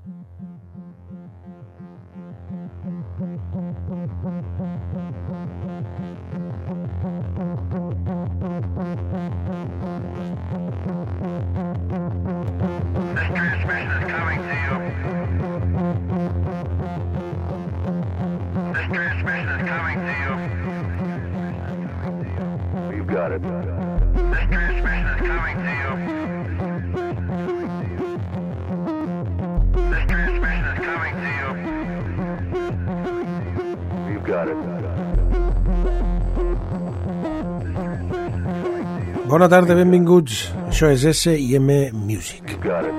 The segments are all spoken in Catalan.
Bona tarda, benvinguts. Això és S&M Music.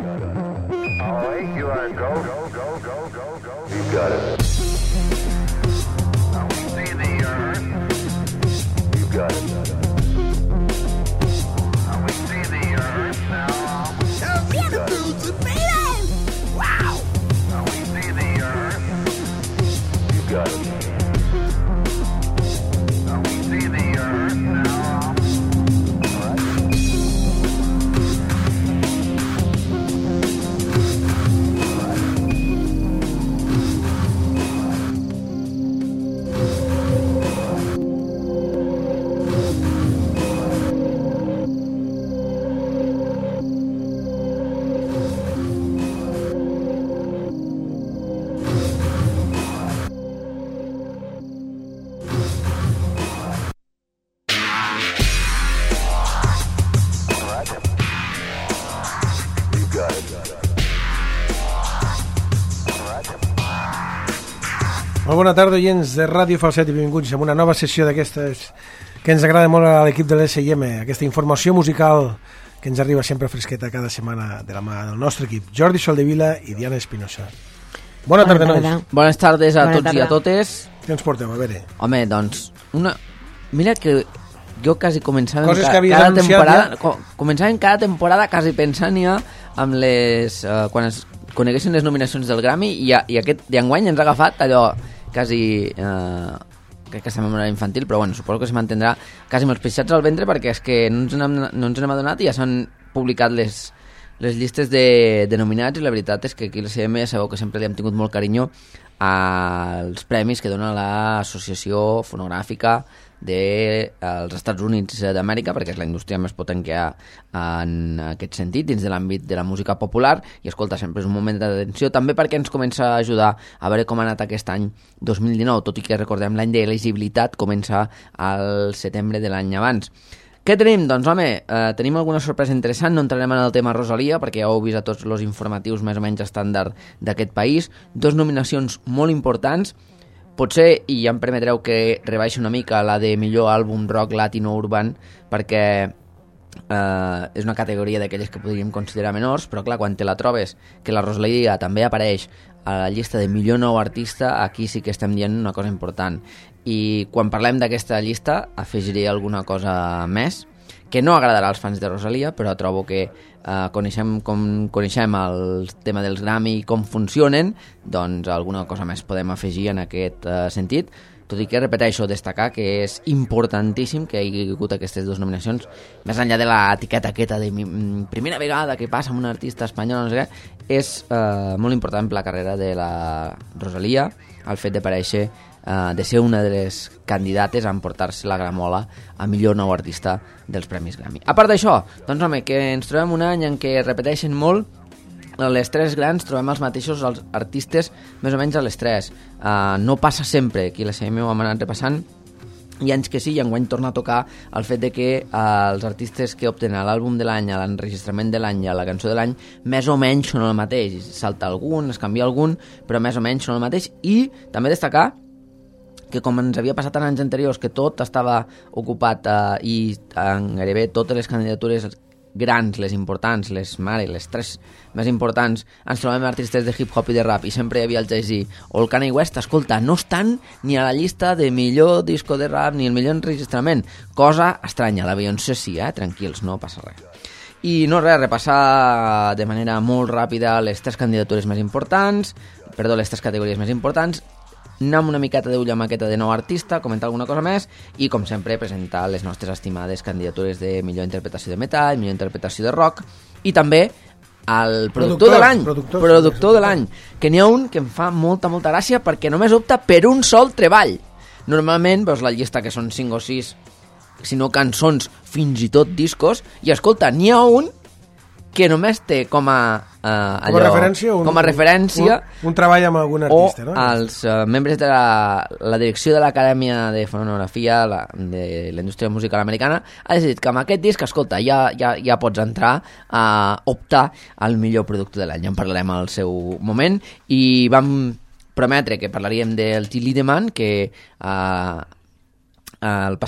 Molt bona tarda, oients de Ràdio Falset, i benvinguts a una nova sessió d'aquestes que ens agrada molt a l'equip de l'S&M, aquesta informació musical que ens arriba sempre fresqueta cada setmana de la mà del nostre equip, Jordi Soldevila i Diana Espinosa. Bona tarda, nois. Bones tardes a tots i a totes. Què ens porteu, a veure? Home, doncs, mira que jo quasi començàvem començàvem cada temporada quasi pensant ja amb les... quan es coneguessin les nominacions del Grammy i aquest d'enguany ens ha agafat allò quasi... crec que estem en una infantil, però bueno, suposo que se mantindrà quasi amb els peixats al ventre perquè és que no ens n'hem adonat i ja s'han publicat les llistes de nominats i la veritat és que aquí a l'S&M ja sabeu que sempre li hem tingut molt carinyo als premis que dona l'Associació Fonogràfica dels Estats Units d'Amèrica, perquè és la indústria més potent que hi ha en aquest sentit dins de l'àmbit de la música popular, i escolta, sempre és un moment d'atenció també perquè ens comença a ajudar a veure com ha anat aquest any 2019, tot i que recordem l'any d'elegibilitat comença al setembre de l'any abans. Què tenim? Doncs home, tenim alguna sorpresa interessant, no entrarem en el tema Rosalia perquè ja ho heu vist a tots els informatius més o menys estàndard d'aquest país, 2 nominacions molt importants, potser, i ja em permetreu que rebaixi una mica la de millor àlbum rock latino urban, perquè és una categoria d'aquelles que podríem considerar menors, però clar, quan te la trobes que la Rosalia també apareix a la llista de millor nou artista, aquí sí que estem dient una cosa important. I quan parlem d'aquesta llista afegiré alguna cosa més que no agradarà als fans de Rosalia, però trobo que coneixem el tema dels Grammy i com funcionen, doncs alguna cosa més podem afegir en aquest sentit, tot i que repeteixo, destacar que és importantíssim que hi hagi hagut aquestes 2 nominacions, més enllà de l'etiqueta aquesta de primera vegada que passa amb un artista espanyol, no sé què, és molt important per la carrera de la Rosalia, el fet d'aparèixer de ser una de les candidates a emportar-se la gramola a millor nou artista dels Premis Grammy. A part d'això, doncs home, que ens trobem un any en què repeteixen molt les 3 grans, trobem els mateixos els artistes més o menys a les 3. No passa sempre, aquí a l'S&M ho hem anat repassant, hi ha anys que sí, i enguany torna a tocar el fet de que els artistes que opten a l'àlbum de l'any, a l'enregistrament de l'any i a la cançó de l'any, més o menys són el mateix. Salta algun, es canvia algun, però més o menys són el mateix. I també destacar que com ens havia passat en anys anteriors, que tot estava ocupat i en gairebé totes les candidatures grans, les importants, les 3 més importants, ens trobem artistes de hip-hop i de rap, i sempre hi havia el Jay-Z o el Kanye West, escolta, no estan ni a la llista de millor disco de rap ni el millor enregistrament, cosa estranya. La Beyoncé sí, tranquils, no passa res. I no res, repassar de manera molt ràpida les 3 candidatures més importants, les 3 categories més importants, anar amb una miqueta d'ull amb aquesta de nou artista, comentar alguna cosa més i, com sempre, presentar les nostres estimades candidatures de millor interpretació de metall, millor interpretació de rock i també el productor de l'any, productor de l'any, que n'hi ha un que em fa molta gràcia perquè només opta per un sol treball. Normalment veus la llista que són 5 o 6, si no cançons, fins i tot discos, i escolta, n'hi ha un que només té com a referència un treball amb algun artista, o els membres de la direcció de l'Acadèmia de Fonografia de la indústria musical americana ha decidit que amb aquest disc, escolta, ja pots entrar a optar al millor producte de l'any. Ja en parlarem al seu moment i vam prometre que parlaríem del Till Lindemann, que el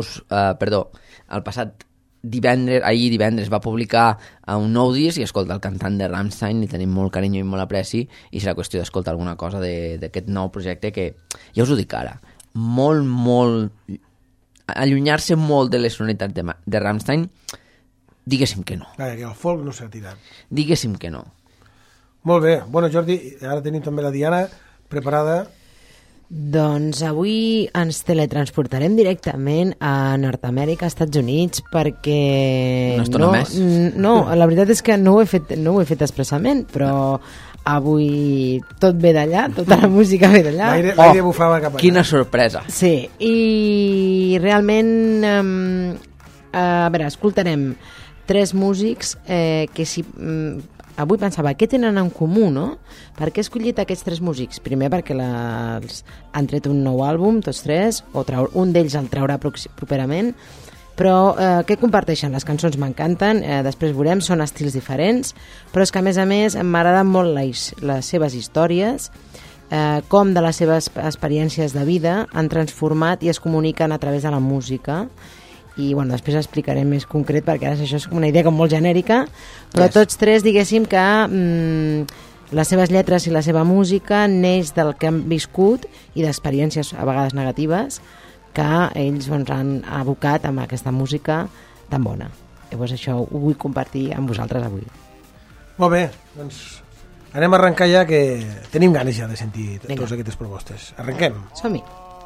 passat ahir divendres va publicar un nou disc i escolta, el cantant de Rammstein li tenim molt carinyo i molt apreci i serà qüestió d'escoltar alguna cosa d'aquest nou projecte que, ja us ho dic ara, molt allunyar-se molt de les sonoritats de Rammstein, diguéssim que no. Que el folk no s'ha tirat. Diguéssim que no. Molt bé. Bueno, Jordi, ara tenim també la Diana preparada. Doncs avui ens teletransportarem directament a Nord-Amèrica, Estats Units, perquè... No estona més? No, la veritat és que no ho he fet expressament, però avui tot ve d'allà, tota la música ve d'allà. L'aire bufava cap allà. Quina sorpresa! Sí, i realment, a veure, escoltarem 3 músics que si... Avui pensava, què tenen en comú, no? Per què he escollit aquests 3 músics? Primer perquè han tret un nou àlbum, tots 3, un d'ells el traurà properament, però què comparteixen? Les cançons m'encanten, després veurem, són estils diferents, però és que a més m'agraden molt les seves històries, com de les seves experiències de vida han transformat i es comuniquen a través de la música. I bueno, després explicarem més concret perquè ara això és com una idea com molt genèrica, però tots 3 diguéssim que les seves lletres i la seva música neix del que han viscut i d'experiències a vegades negatives que ells han abocat amb aquesta música tan bona. Llavors això ho vull compartir amb vosaltres avui. Molt bé, doncs anem a arrencar ja, que tenim ganes ja de sentir totes aquestes propostes. Arrenquem. Som-hi.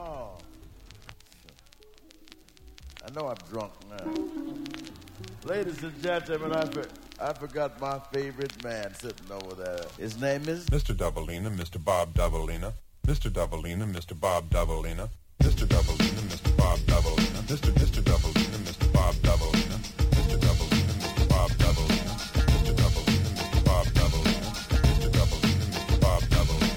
I know I'm drunk now. Ladies and gentlemen, I forgot my favorite man sitting over there. His name is... Mr. Doubleina, Mr. Bob Doubleina. Mr. Doubleina, Mr. Bob Doubleina. Mr. Doubleina, Mr. Bob Doubleina. Mr. Doubleina, Mr. Bob Doubleina. Mr. Doubleina, Mr. Bob Doubleina. Mr. Doubleina, Mr. Bob Doubleina. Mr. Doubleina, Mr. Bob Doubleina.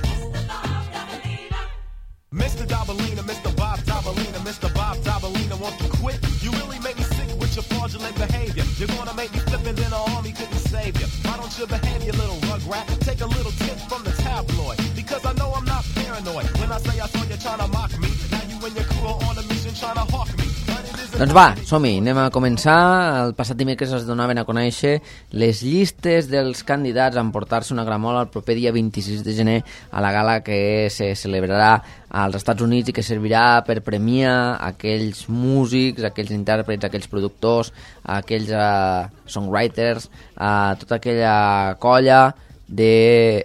Mr. Doubleina, Mr. Bob Doubleina, Mr. Bob Doubleina, won't you quit? You really make me sick with your fraudulent behavior. You're gonna make me flip and then an army couldn't save you. Why don't you behave, you little rugrat? Take a little tip from the tabloid, because I know I'm not paranoid. When I say I saw you trying to mock me, now you and your crew are on a mission trying to hawk me. Doncs va, som-hi, anem a començar. El passat dimecres es donaven a conèixer les llistes dels candidats a emportar-se una gramola el proper dia 26 de gener a la gala que se celebrarà als Estats Units i que servirà per premiar aquells músics, aquells intèrprets, aquells productors, aquells songwriters, tota aquella colla de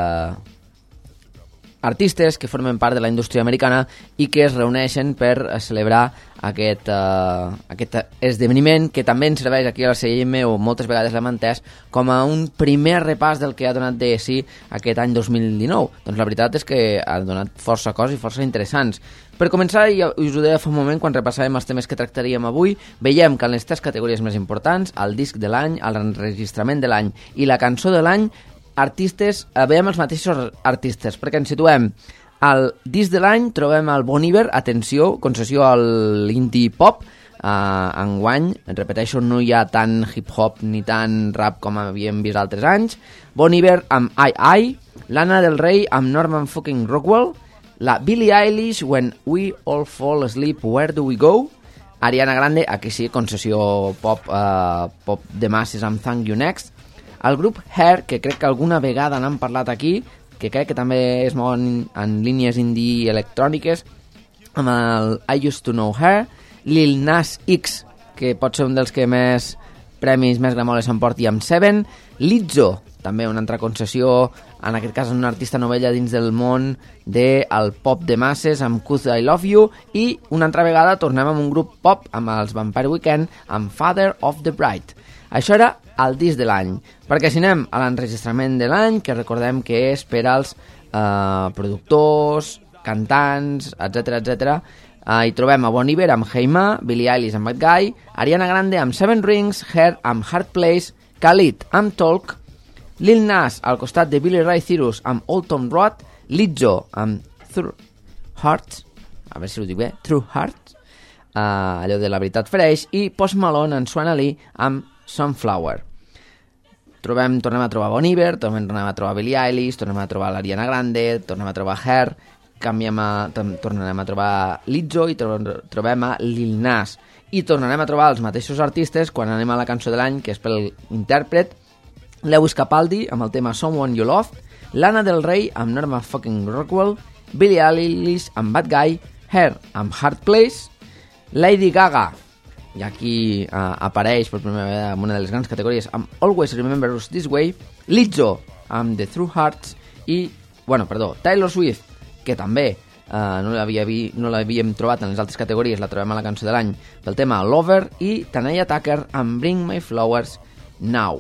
artistes que formen part de la indústria americana i que es reuneixen per celebrar aquest esdeveniment que també ens serveix aquí a la CIM, o moltes vegades l'hem entès, com a un primer repàs del que ha donat de si aquest any 2019. Doncs la veritat és que ha donat força coses i força interessants. Per començar, i us ho deia fa un moment, quan repassàvem els temes que tractaríem avui, veiem que en les 3 categories més importants, el disc de l'any, l'enregistrament de l'any i la cançó de l'any, artistes, veiem els mateixos artistes, perquè ens situem al disc de l'any, trobem el Bon Iver, atenció, concessió a l'indie pop, enguany, repeteixo, no hi ha tant hip-hop ni tant rap com havíem vist altres anys. Bon Iver amb I, Lana Del Rey amb Norman fucking Rockwell, la Billie Eilish, When We All Fall Asleep, Where Do We Go, Ariana Grande, aquí sí, concessió pop, pop de masses amb Thank You Next, el grup Hair, que crec que alguna vegada n'han parlat aquí, que crec que també es mouen en línies indie electròniques, amb el I Used to Know Her, Lil Nas X, que pot ser un dels que més premis, més gramoles s'emporti amb Seven, Lizzo, també una altra concessió, en aquest cas una artista novella dins del món del pop de masses, amb Cause I Love You, i una altra vegada tornem amb un grup pop, amb els Vampire Weekend, amb Father of the Bride. Això era al disc de l'any. Perquè si anem a l'enregistrament de l'any, que recordem que és per als productors, cantants, etc. Hi trobem a Bon Iver amb Hey Ma, Billie Eilish amb Bad Guy, Ariana Grande amb Seven Rings, Her amb Hard Place, Khalid amb Talk, Lil Nas al costat de Billy Ray Cyrus amb Old Town Road, Lizzo amb True Hearts, a veure si ho dic bé, True Hearts, allò de La veritat fereix, i Post Malone en Swanna Lee amb Sunflower. Tornem a trobar Bon Iver, tornem a trobar Billie Eilish, tornem a trobar l'Ariana Grande, tornem a trobar Her, tornarem a trobar Lizzo i trobem a Lil Nas. I tornarem a trobar els mateixos artistes quan anem a la cançó de l'any, que és pel intèrpret Lewis Capaldi amb el tema Someone You Loved, Lana Del Rey amb Norma fucking Rockwell, Billie Eilish amb Bad Guy, Her amb Hard Place, Lady Gaga, i aquí apareix per primera vegada en una de les grans categories amb Always Remember Us This Way, Lizzo amb The True Hearts i, Taylor Swift, que també no l'havíem trobat en les altres categories, la trobem a la cançó de l'any pel tema Lover, i Tanaya Tucker amb Bring My Flowers Now.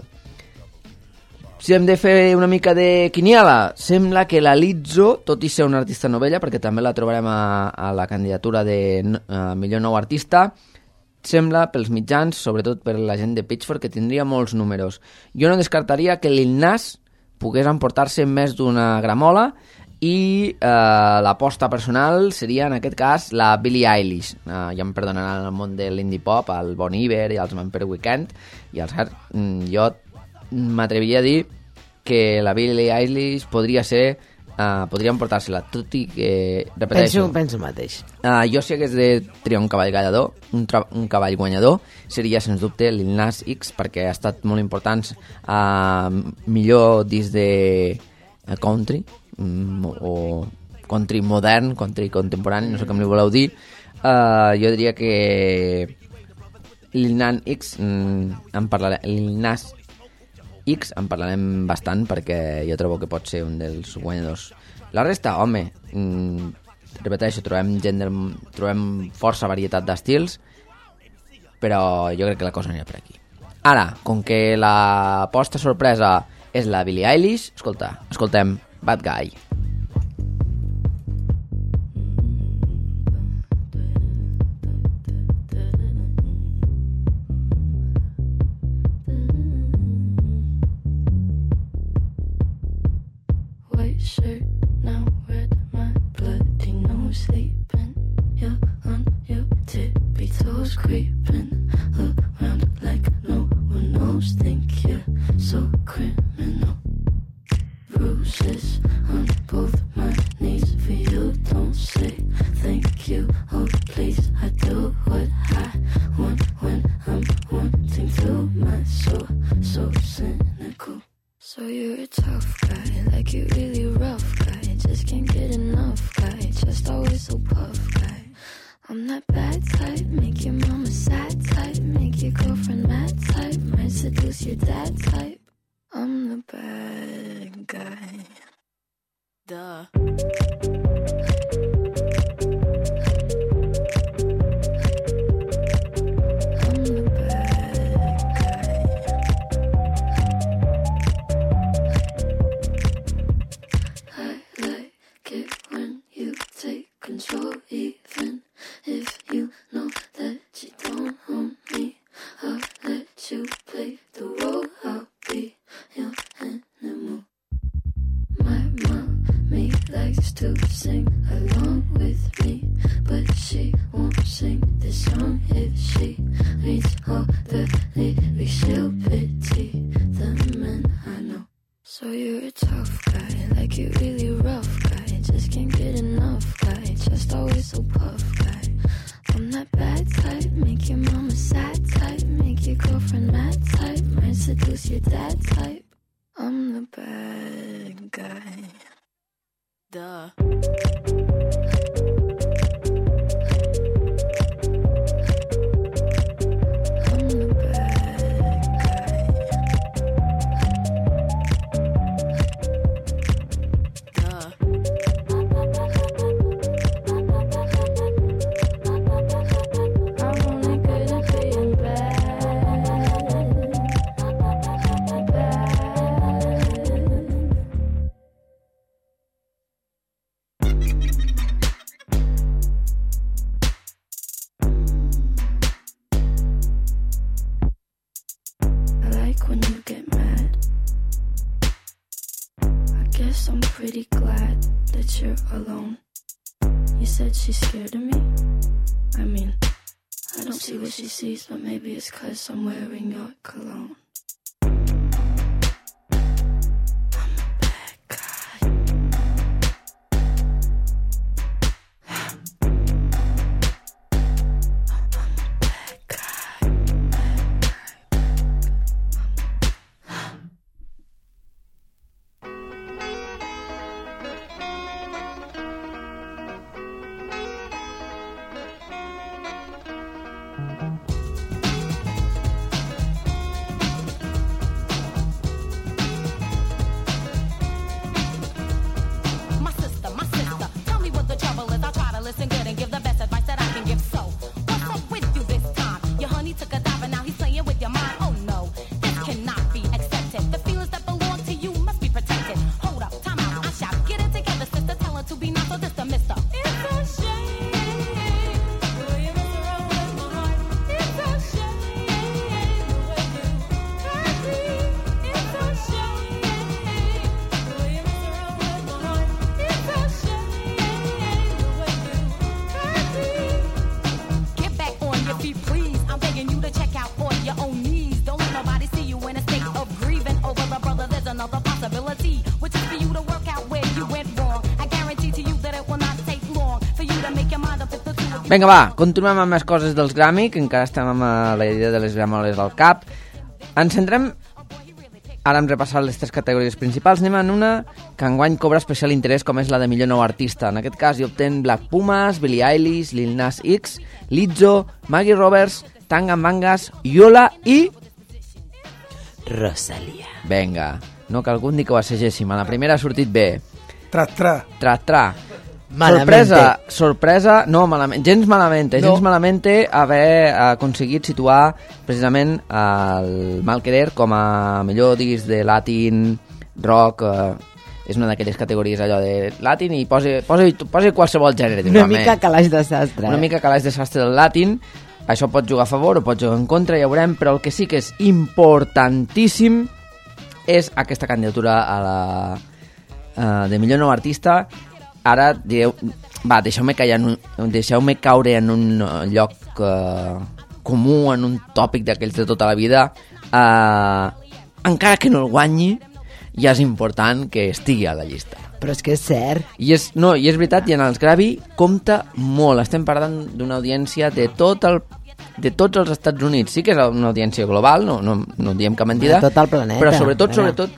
Si hem de fer una mica de quiniela, sembla que la Lizzo, tot i ser una artista novella, perquè també la trobarem a la candidatura de millor nou artista, sembla pels mitjans, sobretot per la gent de Pitchfork, que tindria molts números. Jo no descartaria que Lil Nas pogués emportar-se més d'una gramola, i l'aposta personal seria en aquest cas la Billie Eilish. Ja em perdonaran el món de l'indie pop, el Bon Iver i els Vampire Weekend i els Her. Jo m'atreviria a dir que la Billie Eilish podria emportar-se-la, tot i que, repeteixo, penso mateix. Jo si hagués de triar un cavall guanyador, un cavall guanyador, seria sens dubte Lil Nas X, perquè ha estat molt important millor disc de country, o country modern, country contemporani, no sé com li voleu dir. Jo diria que Lil Nas X en parlarem bastant, perquè jo trobo que pot ser un dels guanyadors. La resta, home, repeteixo, trobem força varietat d'estils, però jo crec que la cosa anirà per aquí. Ara, com que l'aposta sorpresa és la Billie Eilish, escoltem Bad Guy. White shirt, now red, my bloody nose sleeping. You're on your tippy toes creeping around like no one knows. Think you're so criminal. Bruises on both my knees for you. Don't say thank you, oh please. I do what I want when I'm wanting to. My soul so cynical. So you're a tough guy, like you really rough guy. Just can't get enough guy, just always so puff guy. I'm that bad type, make your mama sad type, make your girlfriend mad type, might seduce your dad type. I'm the bad guy. Duh. Control, even if you know that you don't own me. I'll let you play the role. I'll be your animal. My mommy likes to sing along with me, but she won't sing this song if she reads all the lyrics. She'll pity the men I know. So you're a tough guy, like you really rough guy. Just can't get enough guy, just always so puff guy. I'm that bad type, make your mama sad type, make your girlfriend mad type, might seduce your dad type. I'm the bad guy. Duh. guess I'm pretty glad that you're alone. You said she's scared of me? I mean, I don't see what she sees, but maybe it's 'cause I'm wearing your cologne. Vinga, va, continuem amb més coses dels Grammy, que encara estem amb la idea de les gramoles al cap. Ens centrem, ara hem repassat les 3 categories principals, anem en una que enguany cobra especial interès, com és la de millor nou artista. En aquest cas hi obtén Black Pumas, Billie Eilish, Lil Nas X, Lizzo, Maggie Roberts, Tanga Mangas, Yola i... Rosalía. Vinga, no cal algun dia que ho assagéssim. A la primera ha sortit bé. Tra. Sorpresa, no, malament, gens malament haver aconseguit situar precisament el Malquerer com a millor disc de Latin, rock, és una d'aquelles categories allò de Latin i posi qualsevol gènere. Una mica calaix de sastre. Una mica calaix de sastre del Latin, això pot jugar a favor o pot jugar en contra, ja veurem, però el que sí que és importantíssim és aquesta candidatura a la de millor nou artista. Ara direu, va, deixeu-me caure en un lloc comú, en un tòpic d'aquells de tota la vida. Encara que no el guanyi, ja és important que estigui a la llista. Però és que és cert. I és veritat, i en els Grammy compta molt. Estem parlant d'una audiència de tots els Estats Units. Sí que és una audiència global, no diem cap mentida. De tot el planeta. Però sobretot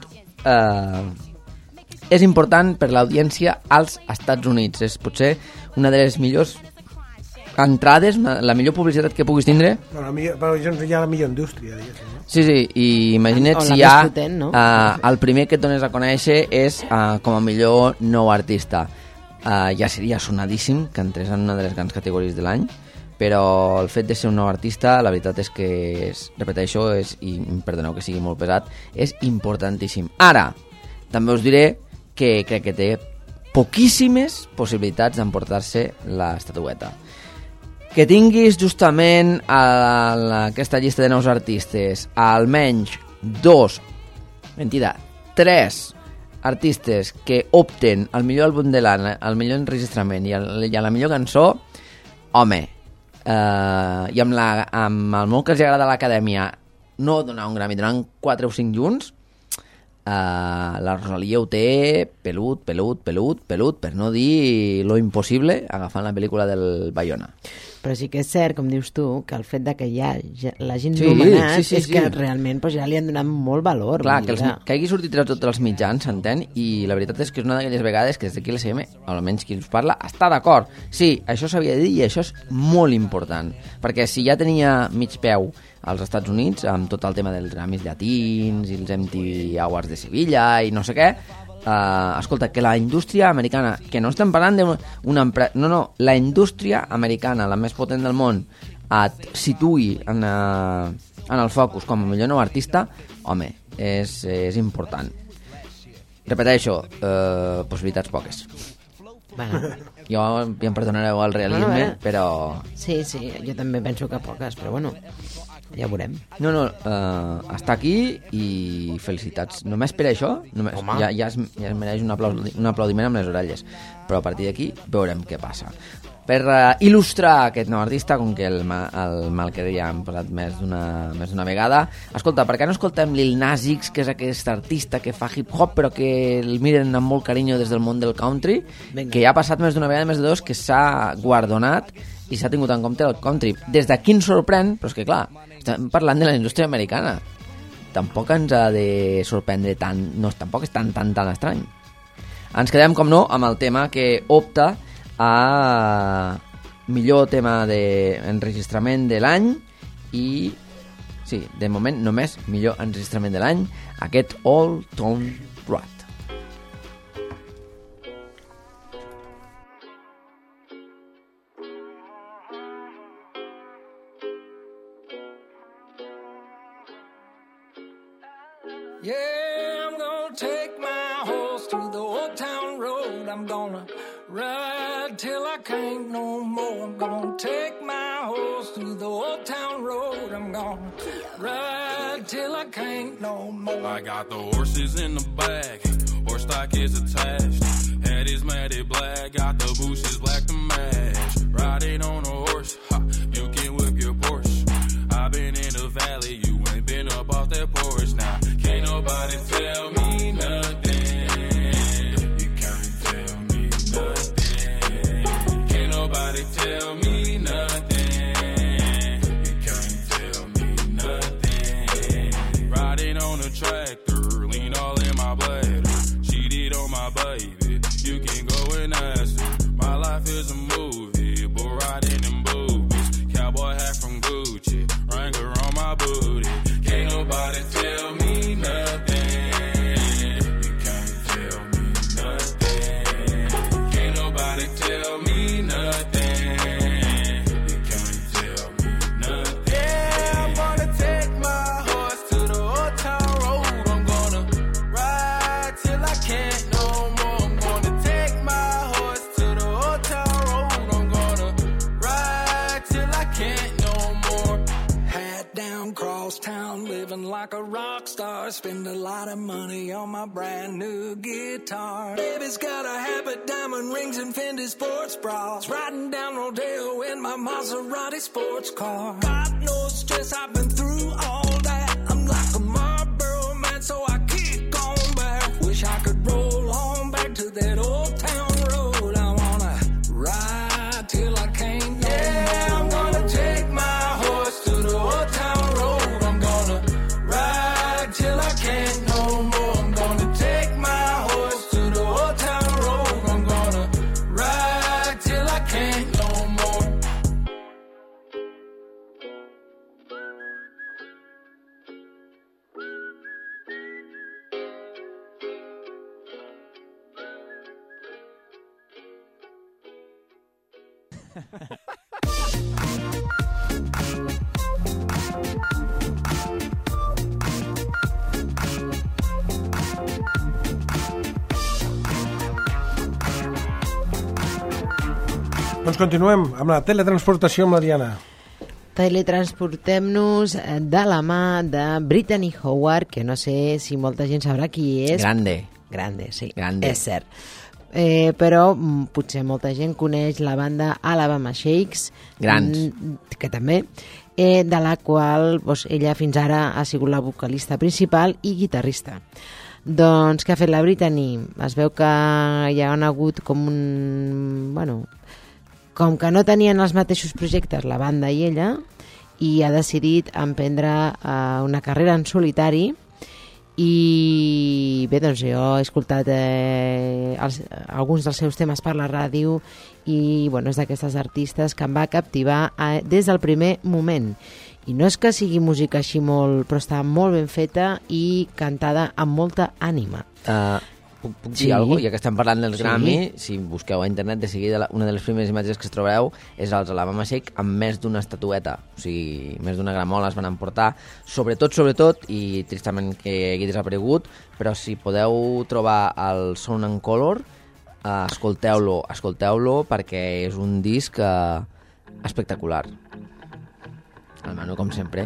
és important per l'audiència als Estats Units. És potser una de les millors entrades, la millor publicitat que puguis tindre. Però hi ha la millor indústria, diguéssim, no? Sí, i imagina't si ja potent, no? El primer que et dones a conèixer és com a millor nou artista. Ja seria sonadíssim que entrés en una de les grans categories de l'any, però el fet de ser un nou artista, la veritat és que, repeteixo, i perdoneu que sigui molt pesat, és importantíssim. Ara, també us diré que crec que té poquíssimes possibilitats d'emportar-se l'estatueta. Que tinguis justament a aquesta llista de nous artistes almenys 3 artistes que opten al millor àlbum de l'any, al millor enregistrament i a la millor cançó, home, i amb el molt que els agrada a l'acadèmia no donar un Grammy, donar 4 o 5 junts, la Rosalía ho té pelut, per no dir lo impossible, agafant la pel·lícula del Bayona. Però sí que és cert, com dius tu, que el fet de que l'hagin nomenat és que realment ja li han donat molt valor. Clar, que hagi sortit a tots els mitjans, s'entén, i la veritat és que és una d'aquelles vegades que des d'aquí l'SM, almenys qui ens parla, està d'acord. Sí, això s'havia de dir i això és molt important, perquè si ja tenia mig peu als Estats Units, amb tot el tema dels Grammys llatins i els MTV Awards de Sevilla i no sé què, escolta, que la indústria americana, que no estem parlant d'una empresa, no, la indústria americana, la més potent del món, et situï en el focus com a millor nou artista, home, és important. Repeteixo, possibilitats poques. Bueno. Jo ja em perdonareu el realisme, però... Sí, jo també penso que poques, però bueno... Ja ho veurem. No, està aquí i felicitats. Només per això ja es mereix un aplaudiment amb les orelles. Però a partir d'aquí veurem què passa. Per il·lustrar aquest nou artista, com que el Malker ja hem posat més d'una vegada, escolta, per què no escoltem Lil Nas X, que és aquest artista que fa hip-hop però que el miren amb molt carinyo des del món del country, que ja ha passat més d'una vegada, més de dos, que s'ha guardonat i s'ha tingut en compte el country. Des d'aquí ens sorprèn, però és que clar, estem parlant de la indústria americana. Tampoc ens ha de sorprendre tant, no, tampoc és tan estrany. Ens quedem, com no, amb el tema que opta a millor tema d'enregistrament de l'any i, sí, de moment només millor enregistrament de l'any, aquest Old Town Road. Yeah, I'm gonna take my horse to the old town road. I'm gonna ride till I can't no more. I'm gonna take my horse to the old town road. I'm gonna ride till I can't no more. I got the horses in the back, horse stock is attached. Head is matted black, got the bushes black to match. Riding on a horse, ha, you can whip your Porsche. I've been in the valley, you ain't been up off that porch. Now, can't nobody tell me nothing. You can't tell me nothing. Can't nobody tell me nothing. You can't tell me nothing. Riding on a tractor, lean all in my bladder. Cheated on my baby, you can go and ask her. My life is a movie, bull riding in boobies. Cowboy hat from Gucci, Wrangler on my booty. Can't nobody tell me nothing. You can't tell me nothing. Can't nobody tell me nothing. You can't tell me nothing. Yeah, I'm gonna take my horse to the old town road. I'm gonna ride till I can't no more. I'm gonna take my horse to the old town road. I'm gonna ride till I can't no more. Hat down, cross town, living like a rock star. Spend a lot of money on my brand new guitar. Baby's got a habit, diamond rings and Fendi sports bras. Riding down Rodeo in my Maserati sports car. Got no stress, I've been through all that. I'm like a Marlboro man, so I kick on back. Wish I could roll on back to that old town road. I wanna ride till I can't no more. I'm gonna take my horse to the old town road. I'm gonna ride till I can't no more. I'm gonna take my horse to the old town road. I'm gonna ride till I can't no more. Doncs continuem amb la teletransportació amb la Diana. Teletransportem-nos de la mà de Brittany Howard, que no sé si molta gent sabrà qui és. Grande, sí, Grande. és cert. Però potser molta gent coneix la banda Alabama Shakes, Grans. que també, de la qual ella fins ara ha sigut la vocalista principal i guitarrista. Doncs què ha fet la Brittany? Es veu que hi ha hagut com un... Bueno, com que no tenien els mateixos projectes la banda i ella, i ha decidit emprendre una carrera en solitari. I bé, doncs jo he escoltat alguns dels seus temes per la ràdio i bueno, és d'aquestes artistes que em va captivar des del primer moment. I no és que sigui música així molt, però està molt ben feta i cantada amb molta ànima. Puc dir alguna cosa? Ja que estem parlant dels Grammy, si busqueu a internet, de seguida una de les primeres imatges que es trobareu és els Alabama Shake amb més d'una estatueta, o sigui, més d'una gramola es van emportar, sobretot, i tristament que hagi desaparegut, però si podeu trobar el Sound and Color, escolteu-lo perquè és un disc espectacular. El Manu, com sempre,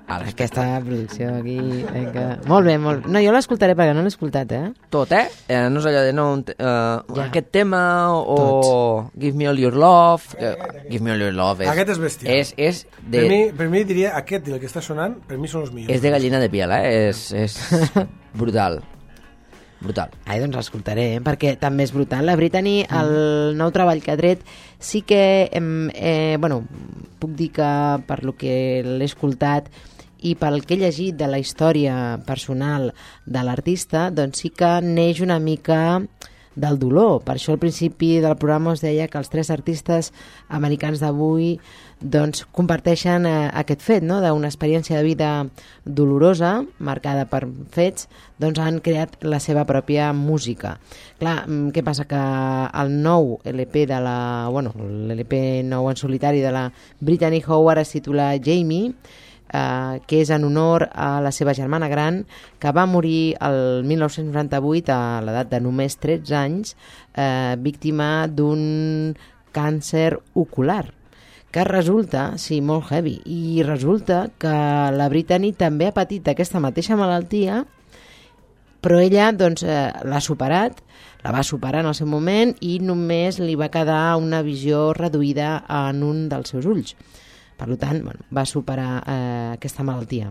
Aquesta producció aquí... Molt bé, molt... No, jo l'escoltaré perquè no l'he escoltat, Tot, no és allò de no... Aquest tema o Give Me All Your Love... Give Me All Your Love és... Aquest és bestial. És de... Per mi diria aquest i el que està sonant, per mi són els millors. És de gallina de piel, És brutal. Brutal. Ai, doncs l'escoltaré, perquè també és brutal. La Brittany, el nou treball que ha tret, sí que, puc dir que per lo que l'he escoltat i pel que he llegit de la història personal de l'artista, doncs sí que neix una mica del dolor. Per això al principi del programa us deia que els 3 artistes americans d'avui doncs comparteixen aquest fet, no? D'una experiència de vida dolorosa, marcada per fets, doncs han creat la seva pròpia música. Clar, què passa? Que el nou LP l'LP nou en solitari de la Brittany Howard es titula Jamie, que és en honor a la seva germana gran, que va morir el 1998 a l'edat de només 13 anys, víctima d'un càncer ocular, que resulta, sí, molt heavy, i resulta que la Brittany també ha patit aquesta mateixa malaltia, però ella doncs, l'ha superat, la va superar en el seu moment i només li va quedar una visió reduïda en un dels seus ulls. Per tant, va superar aquesta malaltia.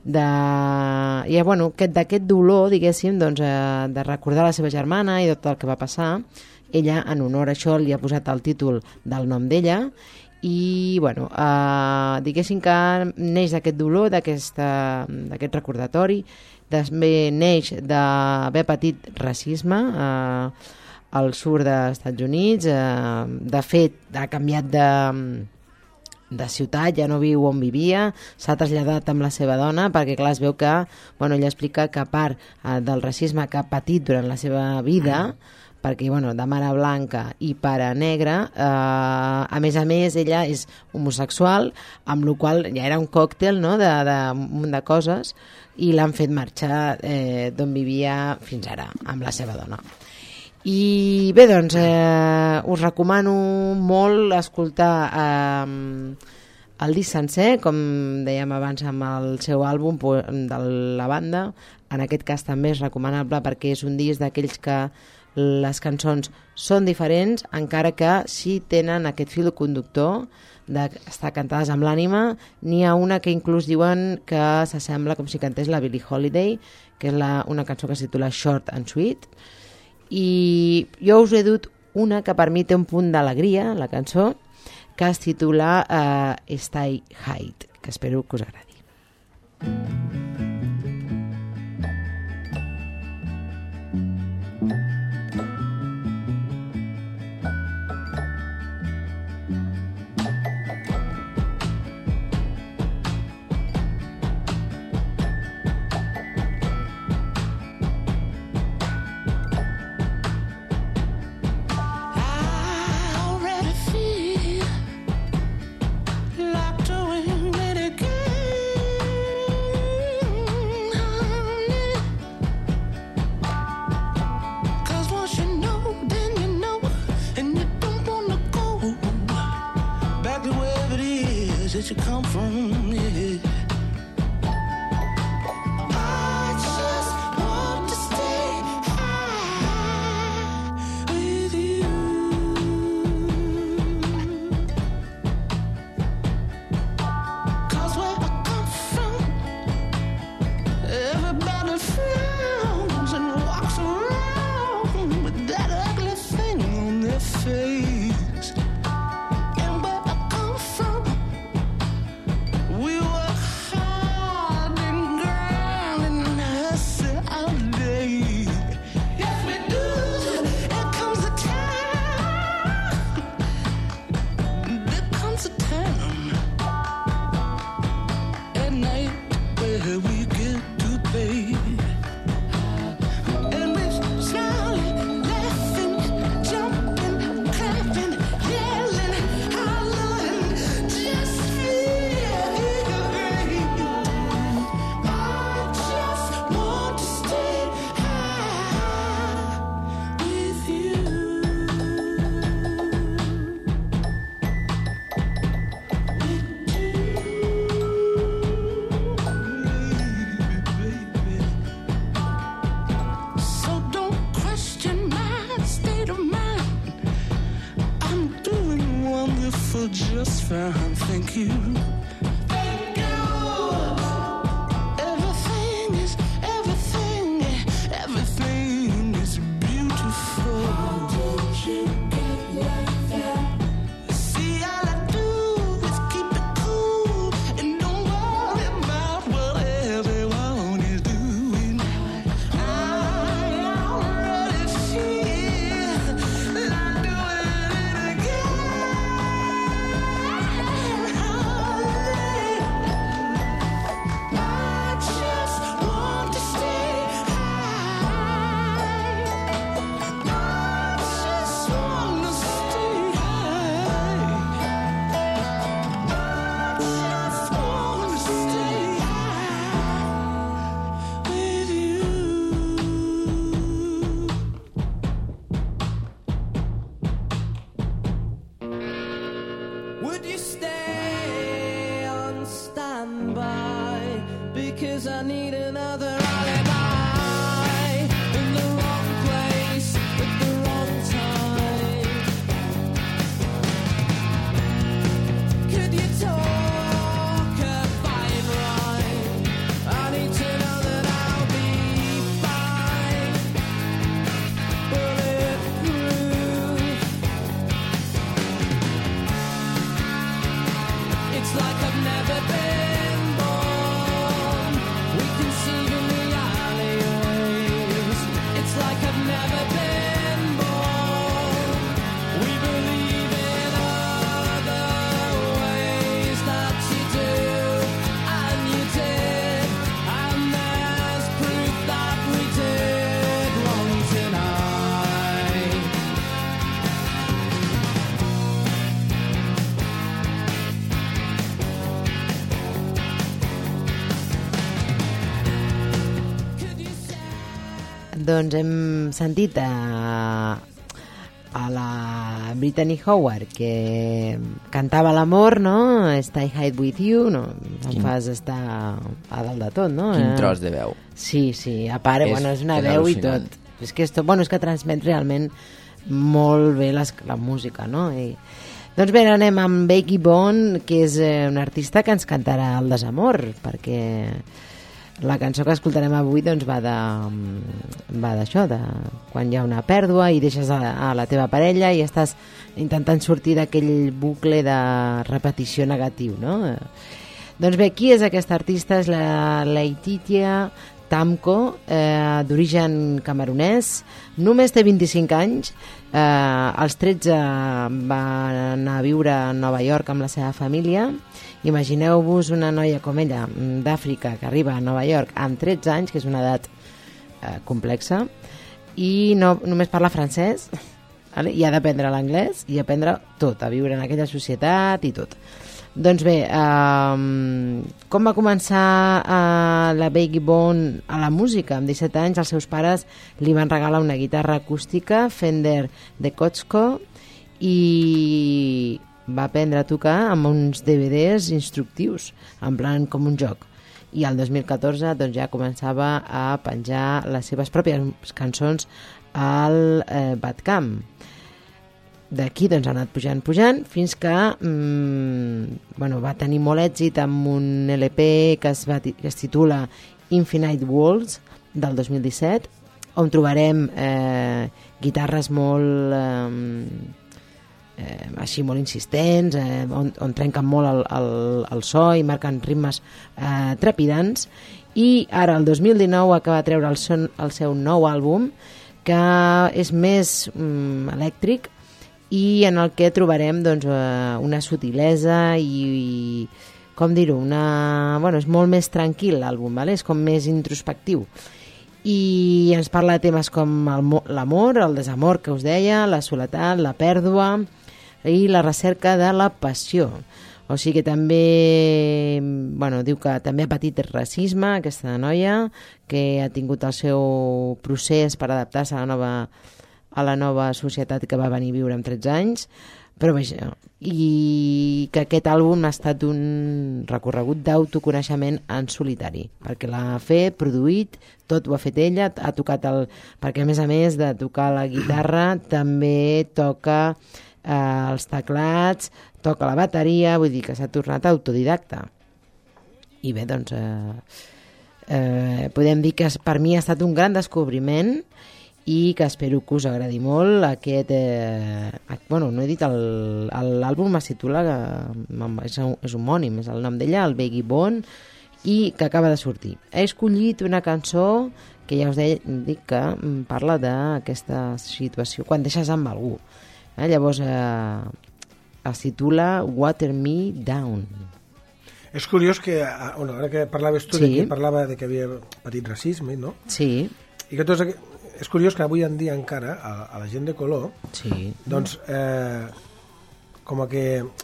D'aquest dolor, diguéssim, doncs, de recordar la seva germana i tot el que va passar, ella, en honor a això, li ha posat el títol del nom d'ella i, diguéssim que neix d'aquest dolor, d'aquest recordatori, també neix d'haver patit racisme al sud dels Estats Units, de fet, ha canviat de ciutat, ja no viu on vivia, s'ha traslladat amb la seva dona, perquè clar, es veu que, ella explica que a part del racisme que ha patit durant la seva vida, perquè de mare blanca i pare negre, a més, ella és homosexual, amb la qual ja era un còctel, no?, un munt de coses, i l'han fet marxar d'on vivia fins ara, amb la seva dona. I bé, doncs, us recomano molt escoltar el disc sencer, com dèiem abans amb el seu àlbum de la banda. En aquest cas també és recomanable perquè és un disc d'aquells que les cançons són diferents, encara que sí tenen aquest fil conductor d'estar cantades amb l'ànima. N'hi ha una que inclús diuen que s'assembla com si cantés la Billie Holiday, que és una cançó que es titula Short and Sweet. I jo us he dut una que per mi té un punt d'alegria, la cançó, que es titula Stay High, que espero que us agradi. That you come from, yeah. I just want to stay high with you. 'Cause where I come from, everybody frowns and walks around with that ugly thing on their face. beautiful just fine, thank you. Everything is beautiful. Don't you get like that? See, all I do is keep it cool and don't worry about what everyone is doing. I already feel like doing it again. I just want to stay high. I just want to stay high. I just want to stay high with you. Would you stay on standby? Because I need another alibi. In the wrong place at the wrong time. Could you talk a fine rhyme? I need to know that I'll be fine. Bulletproof. It's like I've never been born. We can see in the alleyways. It's like I've never been born. We believe in other ways that you do, and you did. And there's proof that we did wrong tonight. Doncs hem sentit a la Brittany Howard, que cantava l'amor, no? Stay High With You, no? Em fas estar a dalt de tot, no? Quin tros de veu. Sí, sí, a part, és una és veu al·lucinant. i tot. És que, és que transmet realment molt bé la música, no? Doncs bé, anem amb Becky Bond, que és una artista que ens cantarà el desamor, perquè la cançó que escoltarem avui doncs, va d'això, de quan hi ha una pèrdua i deixes a la teva parella i estàs intentant sortir d'aquell bucle de repetició negatiu, no? Doncs bé, qui és aquesta artista? És la Laetitia Tamko, d'origen camerunès, només té 25 anys, als 13 va anar a viure a Nova York amb la seva família. Imagineu-vos una noia com ella, d'Àfrica, que arriba a Nova York amb 13 anys, que és una edat complexa, i només parla francès, vale? I ha d'aprendre l'anglès i aprendre tot, a viure en aquella societat i tot. Doncs bé, com va començar la Becky Bond a la música? Amb 17 anys els seus pares li van regalar una guitarra acústica Fender de Costco i va aprendre a tocar amb uns DVDs instructius, en plan com un joc. I el 2014 doncs, ja començava a penjar les seves pròpies cançons al Bandcamp. D'aquí doncs, ha anat pujant fins que va tenir molt èxit amb un LP que es titula Infinite Worlds del 2017, on trobarem guitarres molt així molt insistents, on trenquen molt el so i marquen ritmes trepidants. I ara el 2019 acaba de treure el seu nou àlbum, que és més elèctric i en el que trobarem doncs, una sutilesa i com dir-ho, és molt més tranquil l'àlbum, vale? És com més introspectiu i ens parla de temes com l'amor, el desamor que us deia, la soledat, la pèrdua i la recerca de la passió. O sigui que també diu que també ha patit racisme, aquesta noia, que ha tingut el seu procés per adaptar-se a la nova societat que va venir a viure amb 13 anys, però vaja, i que aquest àlbum ha estat un recorregut d'autoconeixement en solitari, perquè l'ha fet, produït, tot ho ha fet ella, ha tocat perquè a més de tocar la guitarra també toca els teclats, toca la bateria, vull dir que s'ha tornat autodidacta. I bé, doncs, podem dir que per mi ha estat un gran descobriment i que espero que us agradi molt aquest... bueno, no he dit l'àlbum, es titula, és homònim, és el nom d'ella, el Baggy Bone, i que acaba de sortir. He escollit una cançó que ja us dic que parla d'aquesta situació, quan deixes amb algú. Llavors es titula Water Me Down. És curiós que, bueno, ara que parlaves tu, que parlava de que havia patit racisme, no? Sí. I que tots és curiós que avui en dia encara a la gent de color, doncs, com que